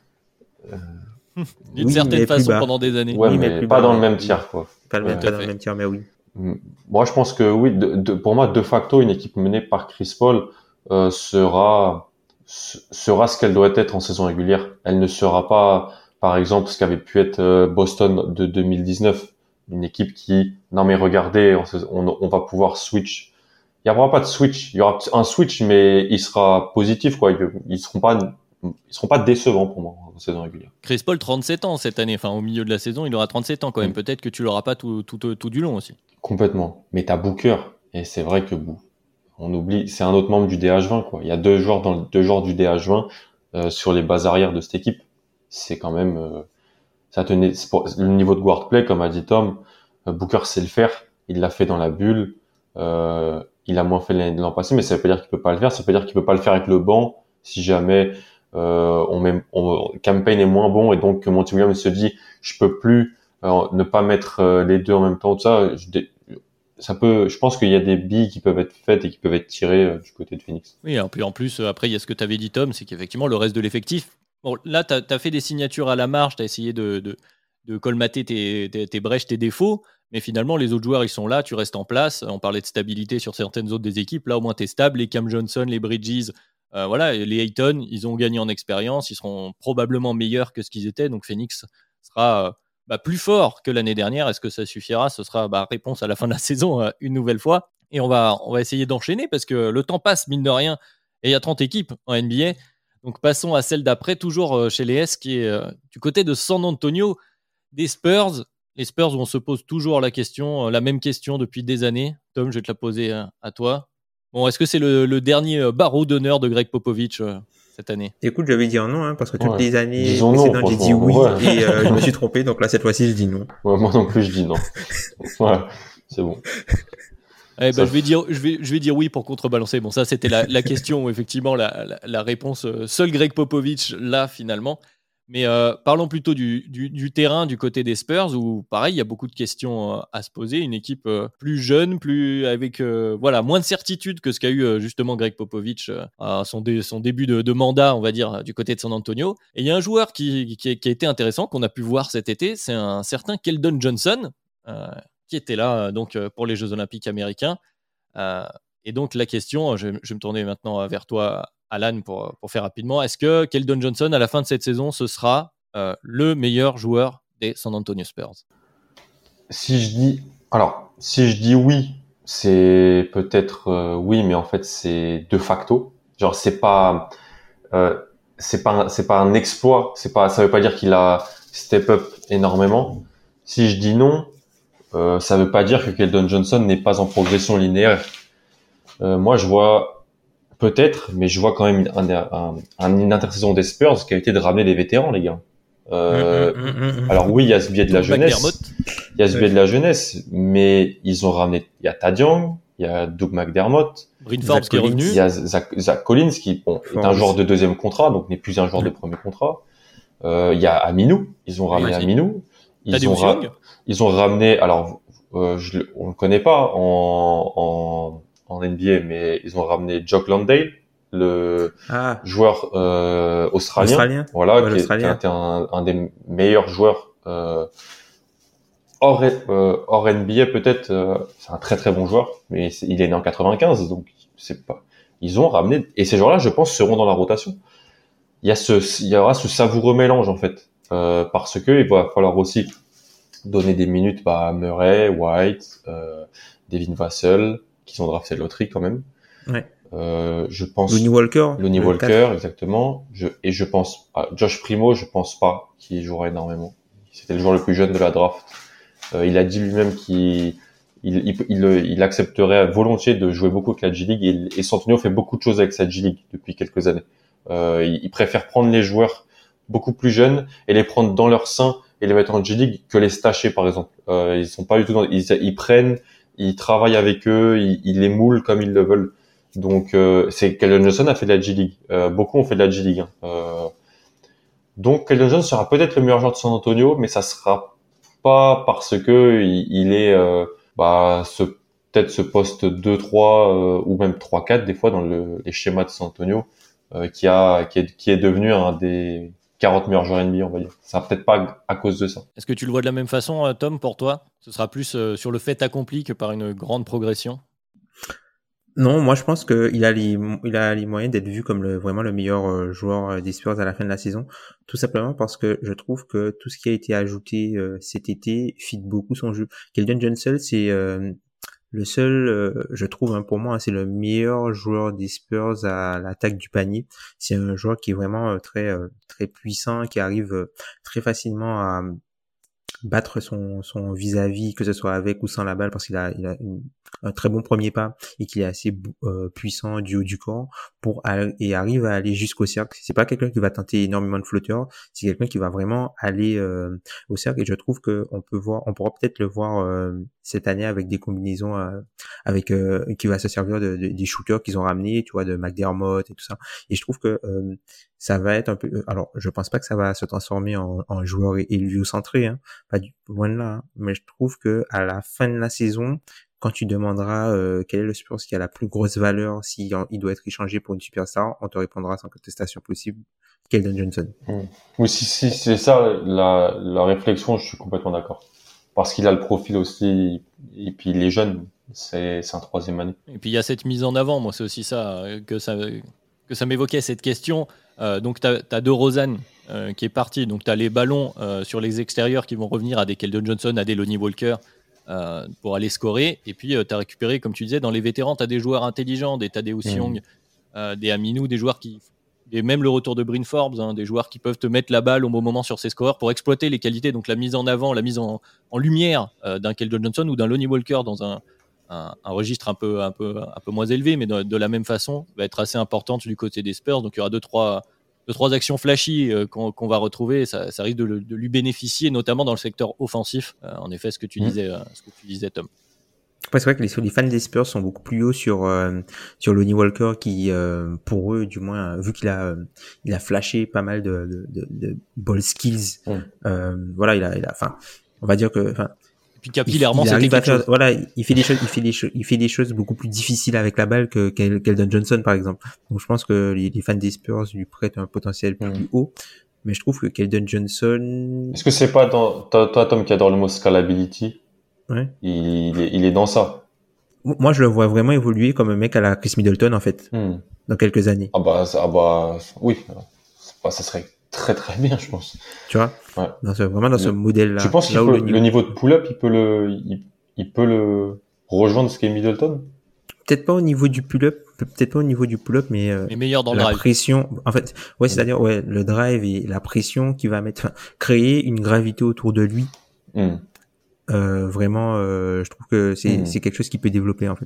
D'une certaine façon pendant des années. Ouais, mais pas dans le même tiers quoi. Pas dans le même tiers, mais oui. Moi, je pense que oui. Pour moi, de facto, une équipe menée par Chris Paul sera ce qu'elle doit être en saison régulière. Elle ne sera pas, par exemple, ce qu'avait pu être Boston de 2019, une équipe qui, non mais regardez, on va pouvoir switch. Il n'y aura pas de switch. Il y aura un switch, mais il sera positif quoi. Ils seront pas décevants pour moi en saison régulière. Chris Paul, 37 ans cette année. Enfin, au milieu de la saison, il aura 37 ans quand même. Peut-être que tu l'auras pas tout du long aussi. Complètement. Mais t'as Booker, et c'est vrai que on oublie, c'est un autre membre du DH20 quoi. Il y a deux joueurs du DH20 sur les bases arrières de cette équipe. C'est quand même le niveau de guard play comme a dit Tom. Booker sait le faire. Il l'a fait dans la bulle. Il a moins fait l'an passé, mais ça veut pas dire qu'il peut pas le faire. Ça veut pas dire qu'il peut pas le faire avec le banc. Si jamais campaign est moins bon et donc que Monty Williams se dit je peux plus ne pas mettre les deux en même temps, tout ça. je pense qu'il y a des billes qui peuvent être faites et qui peuvent être tirées du côté de Phoenix. Oui, en plus, après, il y a ce que tu avais dit, Tom, c'est qu'effectivement, le reste de l'effectif. Bon, là, tu as fait des signatures à la marge, tu as essayé de colmater tes brèches, tes défauts, mais finalement, les autres joueurs, ils sont là, tu restes en place. On parlait de stabilité sur certaines autres des équipes. Là, au moins, tu es stable. Les Cam Johnson, les Bridges, voilà, les Ayton, ils ont gagné en expérience. Ils seront probablement meilleurs que ce qu'ils étaient. Donc, Phoenix sera plus fort que l'année dernière. Est-ce que ça suffira? Ce sera réponse à la fin de la saison, une nouvelle fois. Et on va essayer d'enchaîner parce que le temps passe, mine de rien. Et il y a 30 équipes en NBA. Donc, passons à celle d'après, toujours chez les S, qui est du côté de San Antonio, des Spurs. Les Spurs où on se pose toujours la même question depuis des années. Tom, je vais te la poser à toi. Bon, est-ce que c'est le dernier barreau d'honneur de Greg Popovich cette année? Écoute, je vais dire non, parce que toutes Ouais. les années Disons non, précédentes, j'ai dit oui, franchement, ouais. et je me suis trompé, donc là, cette fois-ci, je dis non. Ouais, moi non plus, je dis non. Voilà, c'est bon. Je vais dire oui pour contrebalancer. Bon, ça, c'était la question où, effectivement, la réponse, seul Greg Popovich, là, finalement. Mais parlons plutôt du terrain du côté des Spurs, où, pareil, il y a beaucoup de questions à se poser. Une équipe plus jeune, avec moins de certitude que ce qu'a eu justement Greg Popovich à son début de mandat, on va dire, du côté de San Antonio. Et il y a un joueur qui a été intéressant, qu'on a pu voir cet été, c'est un certain Keldon Johnson, qui était là pour les Jeux Olympiques américains. Et donc la question, je vais me tourner maintenant vers toi, Alan, pour faire rapidement. Est-ce que Keldon Johnson, à la fin de cette saison, ce sera le meilleur joueur des San Antonio Spurs? Si je dis oui, c'est peut-être oui, mais en fait c'est de facto. Genre c'est pas un exploit. Ça veut pas dire qu'il a step up énormément. Si je dis non, ça veut pas dire que Keldon Johnson n'est pas en progression linéaire. Moi, je vois peut-être, mais je vois quand même une intersaison des Spurs qui a été de ramener des vétérans, les gars. Alors oui, il y a ce biais de la jeunesse, mais ils ont ramené. Il y a Thad Young, il y a Doug McDermott, Bryn Forbes qui est revenu. Il y a Zach Collins qui est un joueur de deuxième contrat, donc n'est plus un joueur de premier contrat. Il y a Aminou, ils ont ramené Aminou. Ils ont ramené. Alors on le connaît pas en NBA, mais ils ont ramené Jock Landale, le joueur australien. Voilà, qui était un des meilleurs joueurs hors NBA peut-être. C'est un très très bon joueur, mais il est né en 95, donc c'est pas. Ils ont ramené, et ces joueurs-là, je pense, seront dans la rotation. Il y aura ce savoureux mélange en fait, parce que il va falloir aussi donner des minutes à Murray, White, Devin Vassell, qui sont draftés de loterie quand même. Ouais. Je pense Lonnie Walker, exactement. Je pense à Josh Primo, je pense pas qu'il jouera énormément. C'était le joueur le plus jeune de la draft. Il a dit lui-même qu'il accepterait volontiers de jouer beaucoup avec la G-League, et San Antonio fait beaucoup de choses avec sa G-League depuis quelques années. Il préfère prendre les joueurs beaucoup plus jeunes et les prendre dans leur sein et les mettre en G-League que les stacher, par exemple. Ils sont pas du tout ils prennent, ils travaillent avec eux, ils les moulent comme ils le veulent. Donc Keldon Johnson a fait de la G-League. Beaucoup ont fait de la G-League. Donc Keldon Johnson sera peut-être le meilleur joueur de San Antonio, mais ça sera pas parce que il est peut-être ce poste 2-3 ou même 3-4 des fois dans les schémas de San Antonio, qui est devenu un des 40 meilleurs joueurs NBA, on va dire. Ça sera peut-être pas à cause de ça. Est-ce que tu le vois de la même façon, Tom, pour toi? Ce sera plus sur le fait accompli que par une grande progression? Non, moi je pense qu'il a les moyens d'être vu comme vraiment le meilleur joueur des Spurs à la fin de la saison, tout simplement parce que je trouve que tout ce qui a été ajouté cet été fit beaucoup son jeu. Keldon Johnson, c'est le seul, je trouve, pour moi, c'est le meilleur joueur des Spurs à l'attaque du panier. C'est un joueur qui est vraiment très très puissant, qui arrive très facilement à battre son vis-à-vis, que ce soit avec ou sans la balle, parce qu'il a un très bon premier pas et qu'il est assez puissant du haut du corps et arrive à aller jusqu'au cercle. C'est pas quelqu'un qui va tenter énormément de flotteurs, c'est quelqu'un qui va vraiment aller au cercle, et je trouve que on pourra peut-être le voir cette année avec des combinaisons qui va se servir des shooters qu'ils ont ramenés, tu vois, de McDermott et tout ça. Et je trouve que ça va être un peu, alors je pense pas que ça va se transformer en joueur héliocentré, hein, pas du loin de là, hein, mais je trouve que à la fin de la saison, quand tu demanderas quel est le Spurs qui a la plus grosse valeur si il doit être échangé pour une superstar, on te répondra sans contestation possible Keldon Johnson. Oui, si c'est ça la réflexion, je suis complètement d'accord. Parce qu'il a le profil aussi, et puis il est jeune, c'est un 3e année. Et puis il y a cette mise en avant, moi c'est aussi ça que ça m'évoquait cette question. Donc t'as DeRozan qui est parti, donc t'as les ballons sur les extérieurs qui vont revenir à des Keldon Johnson, à des Lonnie Walker pour aller scorer. Et puis t'as récupéré, comme tu disais, dans les vétérans, t'as des joueurs intelligents, des Tadeusz Young, des Aminou, des joueurs qui... Et même le retour de Bryn Forbes, des joueurs qui peuvent te mettre la balle au bon moment sur ses scoreurs pour exploiter les qualités, donc la mise en avant, la mise en lumière d'un Keldon Johnson ou d'un Lonnie Walker dans un registre un peu moins élevé, mais de la même façon, va être assez importante du côté des Spurs. Donc il y aura deux, trois actions flashy qu'on va retrouver. Ça risque de lui bénéficier, notamment dans le secteur offensif. En effet, ce que tu disais, Tom. Ouais, c'est vrai que les fans des Spurs sont beaucoup plus hauts sur Lonnie Walker qui, pour eux, du moins, vu qu'il a flashé pas mal de ball skills. Voilà, il a, enfin, on va dire que, enfin. Puis capillairement, il arrive à faire, voilà, il fait des choses beaucoup plus difficiles avec la balle que Keldon Johnson, par exemple. Donc, je pense que les fans des Spurs lui prêtent un potentiel plus haut. Mais je trouve que Keldon Johnson... Est-ce que c'est pas toi, Tom, qui adore le mot scalability? Ouais. Il est dans ça. Moi, je le vois vraiment évoluer comme un mec à la Chris Middleton, en fait, dans quelques années. Oui. Ça serait très très bien, je pense. Tu vois? Ouais. Vraiment dans ce modèle-là. Tu penses le niveau de pull-up, il peut le rejoindre ce qu'est Middleton? Peut-être pas au niveau du pull-up, mais meilleur dans la le drive. Pression, en fait, ouais, c'est-à-dire, le drive et la pression qui va créer une gravité autour de lui. Vraiment, je trouve que c'est quelque chose qui peut développer, en fait.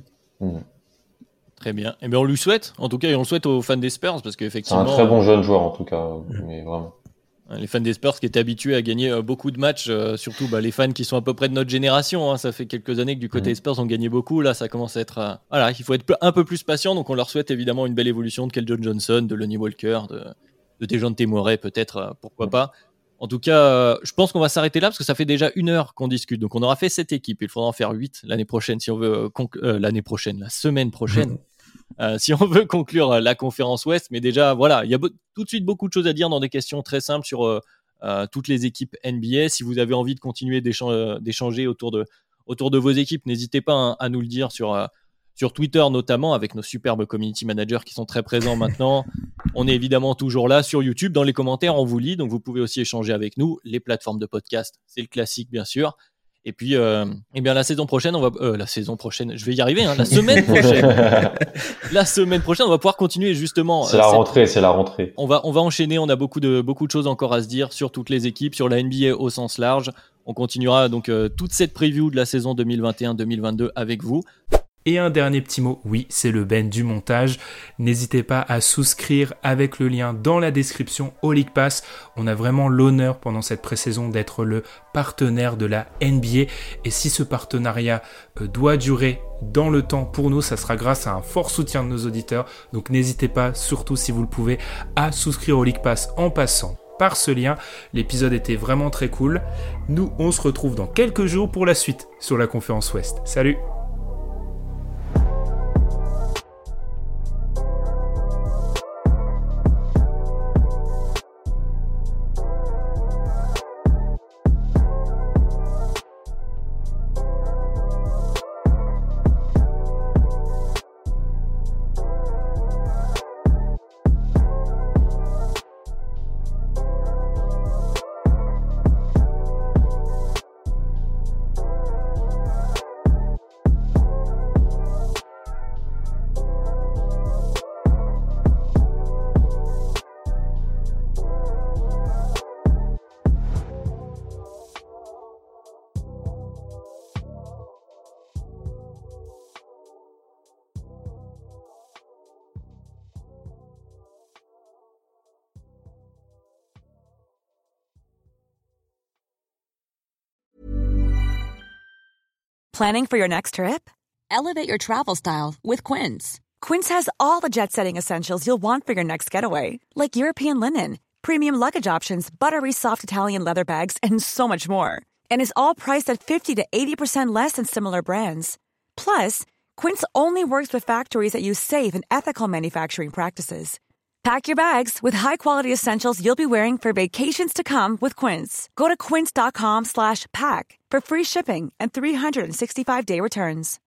Très bien. Et bien, on lui souhaite, en tout cas, et on le souhaite aux fans des Spurs, parce qu'effectivement... C'est un très bon jeune joueur, en tout cas, mais vraiment. Les fans des Spurs qui étaient habitués à gagner beaucoup de matchs, surtout les fans qui sont à peu près de notre génération, ça fait quelques années que du côté des Spurs on gagnait beaucoup, là ça commence à être... voilà, il faut être un peu plus patient, donc on leur souhaite évidemment une belle évolution de Keldon Johnson, de Lonnie Walker, de Dejounte Murray peut-être, pourquoi pas. En tout cas, je pense qu'on va s'arrêter là parce que ça fait déjà 1 heure qu'on discute. Donc, on aura fait 7 équipes. Il faudra en faire 8 l'année prochaine si on veut la semaine prochaine, si on veut conclure la conférence Ouest. Mais déjà, voilà, il y a tout de suite beaucoup de choses à dire dans des questions très simples sur toutes les équipes NBA. Si vous avez envie de continuer d'échanger autour de vos équipes, n'hésitez pas à nous le dire sur Twitter notamment, avec nos superbes community managers qui sont très présents maintenant. On est évidemment toujours là sur YouTube. Dans les commentaires, on vous lit, donc vous pouvez aussi échanger avec nous. Les plateformes de podcast, c'est le classique, bien sûr. Et puis, la saison prochaine, je vais y arriver, la semaine prochaine. La semaine prochaine, on va pouvoir continuer justement. C'est la rentrée. On va enchaîner, on a beaucoup de choses encore à se dire sur toutes les équipes, sur la NBA au sens large. On continuera donc toute cette preview de la saison 2021-2022 avec vous. Et un dernier petit mot, oui, c'est le Ben du montage. N'hésitez pas à souscrire avec le lien dans la description au League Pass. On a vraiment l'honneur pendant cette pré-saison d'être le partenaire de la NBA. Et si ce partenariat doit durer dans le temps pour nous, ça sera grâce à un fort soutien de nos auditeurs. Donc n'hésitez pas, surtout si vous le pouvez, à souscrire au League Pass en passant par ce lien. L'épisode était vraiment très cool. Nous, on se retrouve dans quelques jours pour la suite sur la conférence Ouest. Salut! Planning for your next trip? Elevate your travel style with Quince. Quince has all the jet-setting essentials you'll want for your next getaway, like European linen, premium luggage options, buttery soft Italian leather bags, and so much more. And is all priced at 50 to 80% less than similar brands. Plus, Quince only works with factories that use safe and ethical manufacturing practices. Pack your bags with high-quality essentials you'll be wearing for vacations to come with Quince. Go to quince.com/pack for free shipping and 365-day returns.